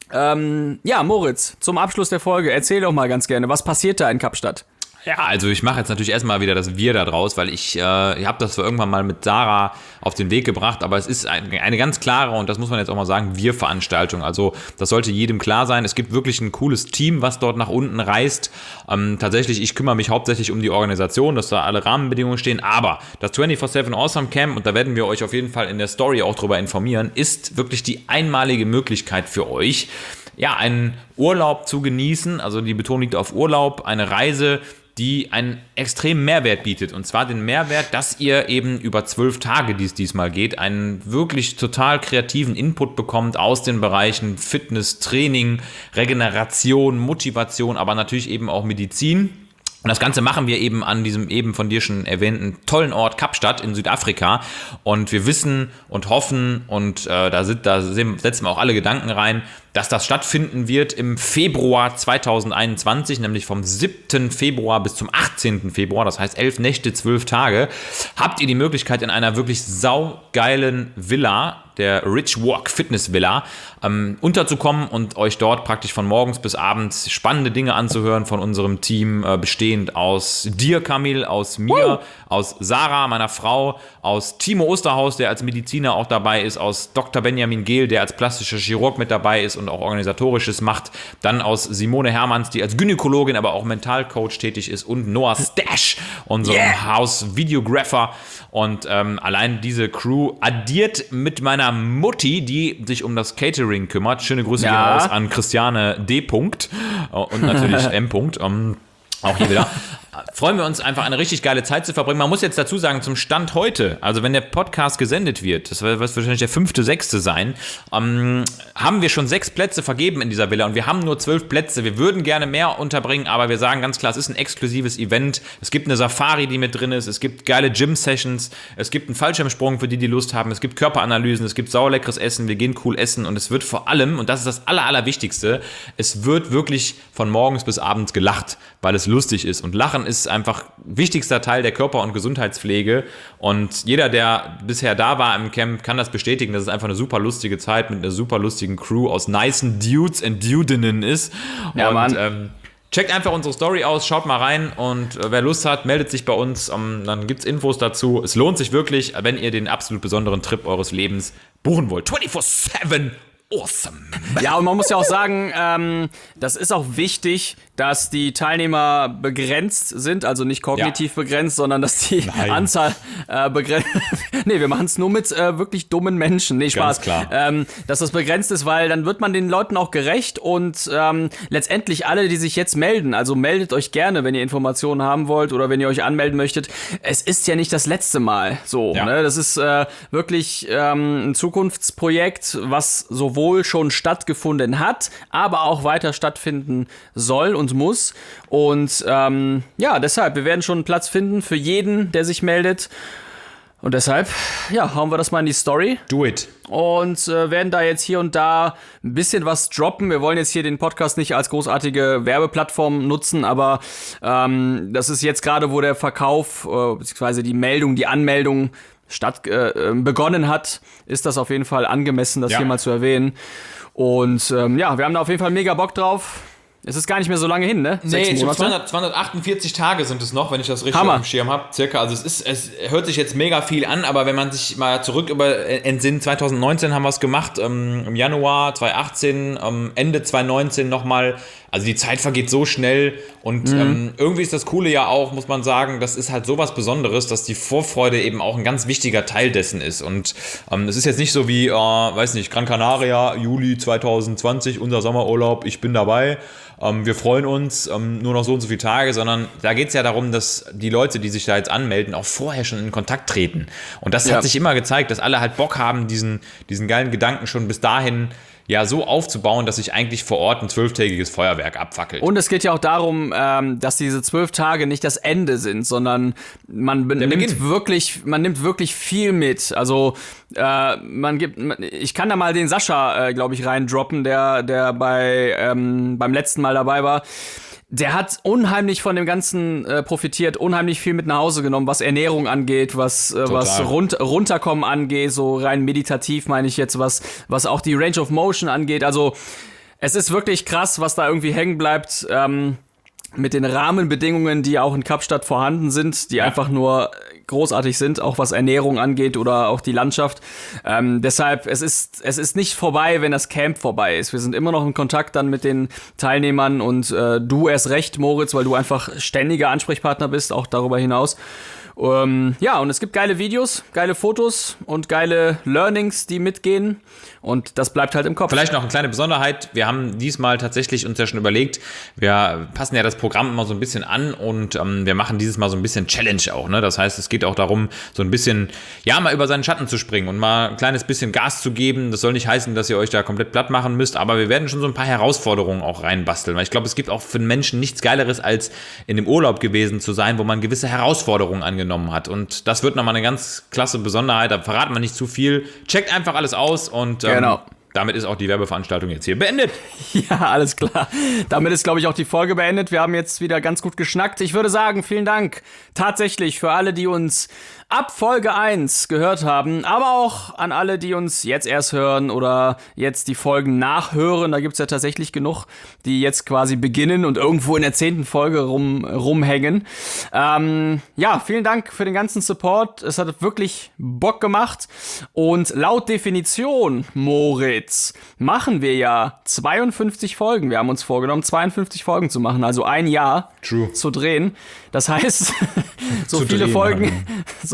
C: Moritz, zum Abschluss der Folge, erzähl doch mal ganz gerne, was passiert da in Kapstadt?
A: Ja, also ich mache jetzt natürlich erstmal wieder das Wir da draus, weil ich habe das zwar irgendwann mal mit Sarah auf den Weg gebracht, aber es ist eine ganz klare, und das muss man jetzt auch mal sagen, Wir-Veranstaltung. Also das sollte jedem klar sein. Es gibt wirklich ein cooles Team, was dort nach unten reist. Tatsächlich, ich kümmere mich hauptsächlich um die Organisation, dass da alle Rahmenbedingungen stehen, aber das 24/7 Awesome Camp, und da werden wir euch auf jeden Fall in der Story auch drüber informieren, ist wirklich die einmalige Möglichkeit für euch, ja, einen Urlaub zu genießen. Also die Betonung liegt auf Urlaub, eine Reise, die einen extremen Mehrwert bietet. Und zwar den Mehrwert, dass ihr eben über 12 Tage, die es diesmal geht, einen wirklich total kreativen Input bekommt aus den Bereichen Fitness, Training, Regeneration, Motivation, aber natürlich eben auch Medizin. Und das Ganze machen wir eben an diesem eben von dir schon erwähnten tollen Ort Kapstadt in Südafrika. Und wir wissen und hoffen, und da setzen wir auch alle Gedanken rein, dass das stattfinden wird im Februar 2021, nämlich vom 7. Februar bis zum 18. Februar, das heißt 11 Nächte, 12 Tage, habt ihr die Möglichkeit in einer wirklich saugeilen Villa, der Rich Walk Fitness Villa, unterzukommen und euch dort praktisch von morgens bis abends spannende Dinge anzuhören von unserem Team, bestehend aus dir, Kamil, aus mir, aus Sarah, meiner Frau, aus Timo Osterhaus, der als Mediziner auch dabei ist, aus Dr. Benjamin Gehl, der als plastischer Chirurg mit dabei ist und auch Organisatorisches macht, dann aus Simone Hermanns, die als Gynäkologin, aber auch Mentalcoach tätig ist, und Noah Stash, unserem Haus-Videographer. Und allein diese Crew addiert mit meiner Mutti, die sich um das Catering kümmert. Schöne Grüße gehen raus an Christiane D. und natürlich M. Auch hier wieder. Freuen wir uns einfach, eine richtig geile Zeit zu verbringen. Man muss jetzt dazu sagen, zum Stand heute, also wenn der Podcast gesendet wird, das wird wahrscheinlich der 5., 6. sein, haben wir schon 6 Plätze vergeben in dieser Villa und wir haben nur 12 Plätze. Wir würden gerne mehr unterbringen, aber wir sagen ganz klar, es ist ein exklusives Event. Es gibt eine Safari, die mit drin ist, es gibt geile Gym-Sessions, es gibt einen Fallschirmsprung für die Lust haben, es gibt Körperanalysen, es gibt sauleckeres Essen, wir gehen cool essen, und es wird vor allem, und das ist das Allerwichtigste, es wird wirklich von morgens bis abends gelacht, weil es lustig ist, und Lachen ist einfach wichtigster Teil der Körper- und Gesundheitspflege, und jeder, der bisher da war im Camp, kann das bestätigen, dass es einfach eine super lustige Zeit mit einer super lustigen Crew aus nicen Dudes und Dudinnen ist.
C: Ja, und
A: Mann. Checkt einfach unsere Story aus, schaut mal rein, und wer Lust hat, meldet sich bei uns, dann gibt's Infos dazu. Es lohnt sich wirklich, wenn ihr den absolut besonderen Trip eures Lebens buchen wollt. 24/7 Awesome.
C: Ja, und man muss ja auch sagen, das ist auch wichtig, dass die Teilnehmer begrenzt sind, also nicht kognitiv begrenzt, sondern dass die Anzahl begrenzt. Nee, wir machen es nur mit wirklich dummen Menschen. Nee, Spaß.
A: Ganz klar.
C: Dass das begrenzt ist, weil dann wird man den Leuten auch gerecht, und letztendlich alle, die sich jetzt melden, also meldet euch gerne, wenn ihr Informationen haben wollt oder wenn ihr euch anmelden möchtet. Es ist ja nicht das letzte Mal so.
A: Ja.
C: Ne? Das ist wirklich ein Zukunftsprojekt, was sowohl schon stattgefunden hat, aber auch weiter stattfinden soll und muss. Und deshalb, wir werden schon einen Platz finden für jeden, der sich meldet. Und deshalb, hauen wir das mal in die Story.
A: Do it.
C: Und werden da jetzt hier und da ein bisschen was droppen. Wir wollen jetzt hier den Podcast nicht als großartige Werbeplattform nutzen, aber das ist jetzt gerade, wo der Verkauf, beziehungsweise die Anmeldung begonnen hat, ist das auf jeden Fall angemessen, das hier mal zu erwähnen. Und wir haben da auf jeden Fall mega Bock drauf. Es ist gar nicht mehr so lange hin, ne? 6 Monate.
A: 248 Tage sind es noch, wenn ich das richtig
C: Hammer.
A: auf dem Schirm habe. Circa. Also es hört sich jetzt mega viel an, aber wenn man sich mal zurück entsinnt, 2019 haben wir es gemacht, im Januar 2018, Ende 2019 nochmal. Also die Zeit vergeht so schnell, und irgendwie ist das Coole ja auch, muss man sagen, das ist halt sowas Besonderes, dass die Vorfreude eben auch ein ganz wichtiger Teil dessen ist. Und es ist jetzt nicht so wie, Gran Canaria, Juli 2020, unser Sommerurlaub, ich bin dabei. Wir freuen uns, nur noch so und so viele Tage, sondern da geht es ja darum, dass die Leute, die sich da jetzt anmelden, auch vorher schon in Kontakt treten. Und das hat sich immer gezeigt, dass alle halt Bock haben, diesen geilen Gedanken schon bis dahin ja so aufzubauen, dass sich eigentlich vor Ort ein 12-tägiges Feuerwerk abfackelt.
C: Und es geht ja auch darum, dass diese 12 Tage nicht das Ende sind, sondern man nimmt wirklich viel mit. Also ich kann da mal den Sascha, glaube ich, reindroppen, der beim letzten Mal dabei war. Der hat unheimlich von dem Ganzen profitiert, unheimlich viel mit nach Hause genommen, was Ernährung angeht, was Runterkommen angeht, so rein meditativ meine ich jetzt, was auch die Range of Motion angeht. Also es ist wirklich krass, was da irgendwie hängen bleibt, mit den Rahmenbedingungen, die auch in Kapstadt vorhanden sind, die einfach nur großartig sind, auch was Ernährung angeht oder auch die Landschaft. Deshalb, es ist nicht vorbei, wenn das Camp vorbei ist. Wir sind immer noch in Kontakt dann mit den Teilnehmern und du erst recht, Moritz, weil du einfach ständiger Ansprechpartner bist, auch darüber hinaus. Ja, und es gibt geile Videos, geile Fotos und geile Learnings, die mitgehen. Und das bleibt halt im Kopf.
A: Vielleicht noch eine kleine Besonderheit. Wir haben diesmal tatsächlich uns ja schon überlegt, wir passen ja das Programm immer so ein bisschen an und wir machen dieses Mal so ein bisschen Challenge auch. Ne? Das heißt, es geht auch darum, so ein bisschen, ja, mal über seinen Schatten zu springen und mal ein kleines bisschen Gas zu geben. Das soll nicht heißen, dass ihr euch da komplett platt machen müsst, aber wir werden schon so ein paar Herausforderungen auch reinbasteln. Weil ich glaube, es gibt auch für den Menschen nichts Geileres, als in dem Urlaub gewesen zu sein, wo man gewisse Herausforderungen angenommen hat. Und das wird nochmal eine ganz klasse Besonderheit. Da verraten wir nicht zu viel. Checkt einfach alles aus und
C: genau.
A: Damit ist auch die Werbeveranstaltung jetzt hier beendet.
C: Ja, alles klar. Damit ist, glaube ich, auch die Folge beendet. Wir haben jetzt wieder ganz gut geschnackt. Ich würde sagen, vielen Dank tatsächlich für alle, die uns ab Folge 1 gehört haben, aber auch an alle, die uns jetzt erst hören oder jetzt die Folgen nachhören. Da gibt es ja tatsächlich genug, die jetzt quasi beginnen und irgendwo in der 10. Folge rumhängen. Ja, vielen Dank für den ganzen Support. Es hat wirklich Bock gemacht. Und laut Definition, Moritz, machen wir ja 52 Folgen. Wir haben uns vorgenommen, 52 Folgen zu machen, also ein Jahr zu drehen. Das heißt, so viele Folgen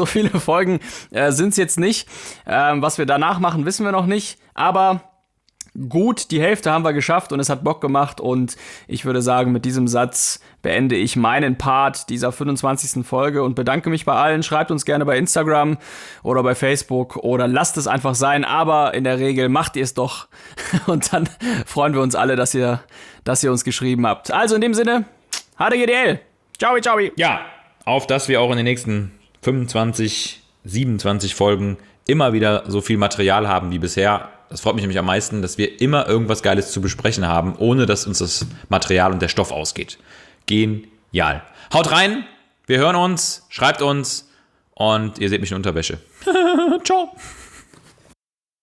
C: sind es jetzt nicht. Was wir danach machen, wissen wir noch nicht. Aber gut, die Hälfte haben wir geschafft und es hat Bock gemacht. Und ich würde sagen, mit diesem Satz beende ich meinen Part dieser 25. Folge und bedanke mich bei allen. Schreibt uns gerne bei Instagram oder bei Facebook oder lasst es einfach sein. Aber in der Regel macht ihr es doch. Und dann freuen wir uns alle, dass ihr uns geschrieben habt. Also in dem Sinne, HDGDL. Ciao, ciao.
A: Ja, auf dass wir auch in den nächsten 25, 27 Folgen immer wieder so viel Material haben wie bisher. Das freut mich nämlich am meisten, dass wir immer irgendwas Geiles zu besprechen haben, ohne dass uns das Material und der Stoff ausgeht. Genial. Haut rein, wir hören uns, schreibt uns und ihr seht mich in Unterwäsche. Ciao.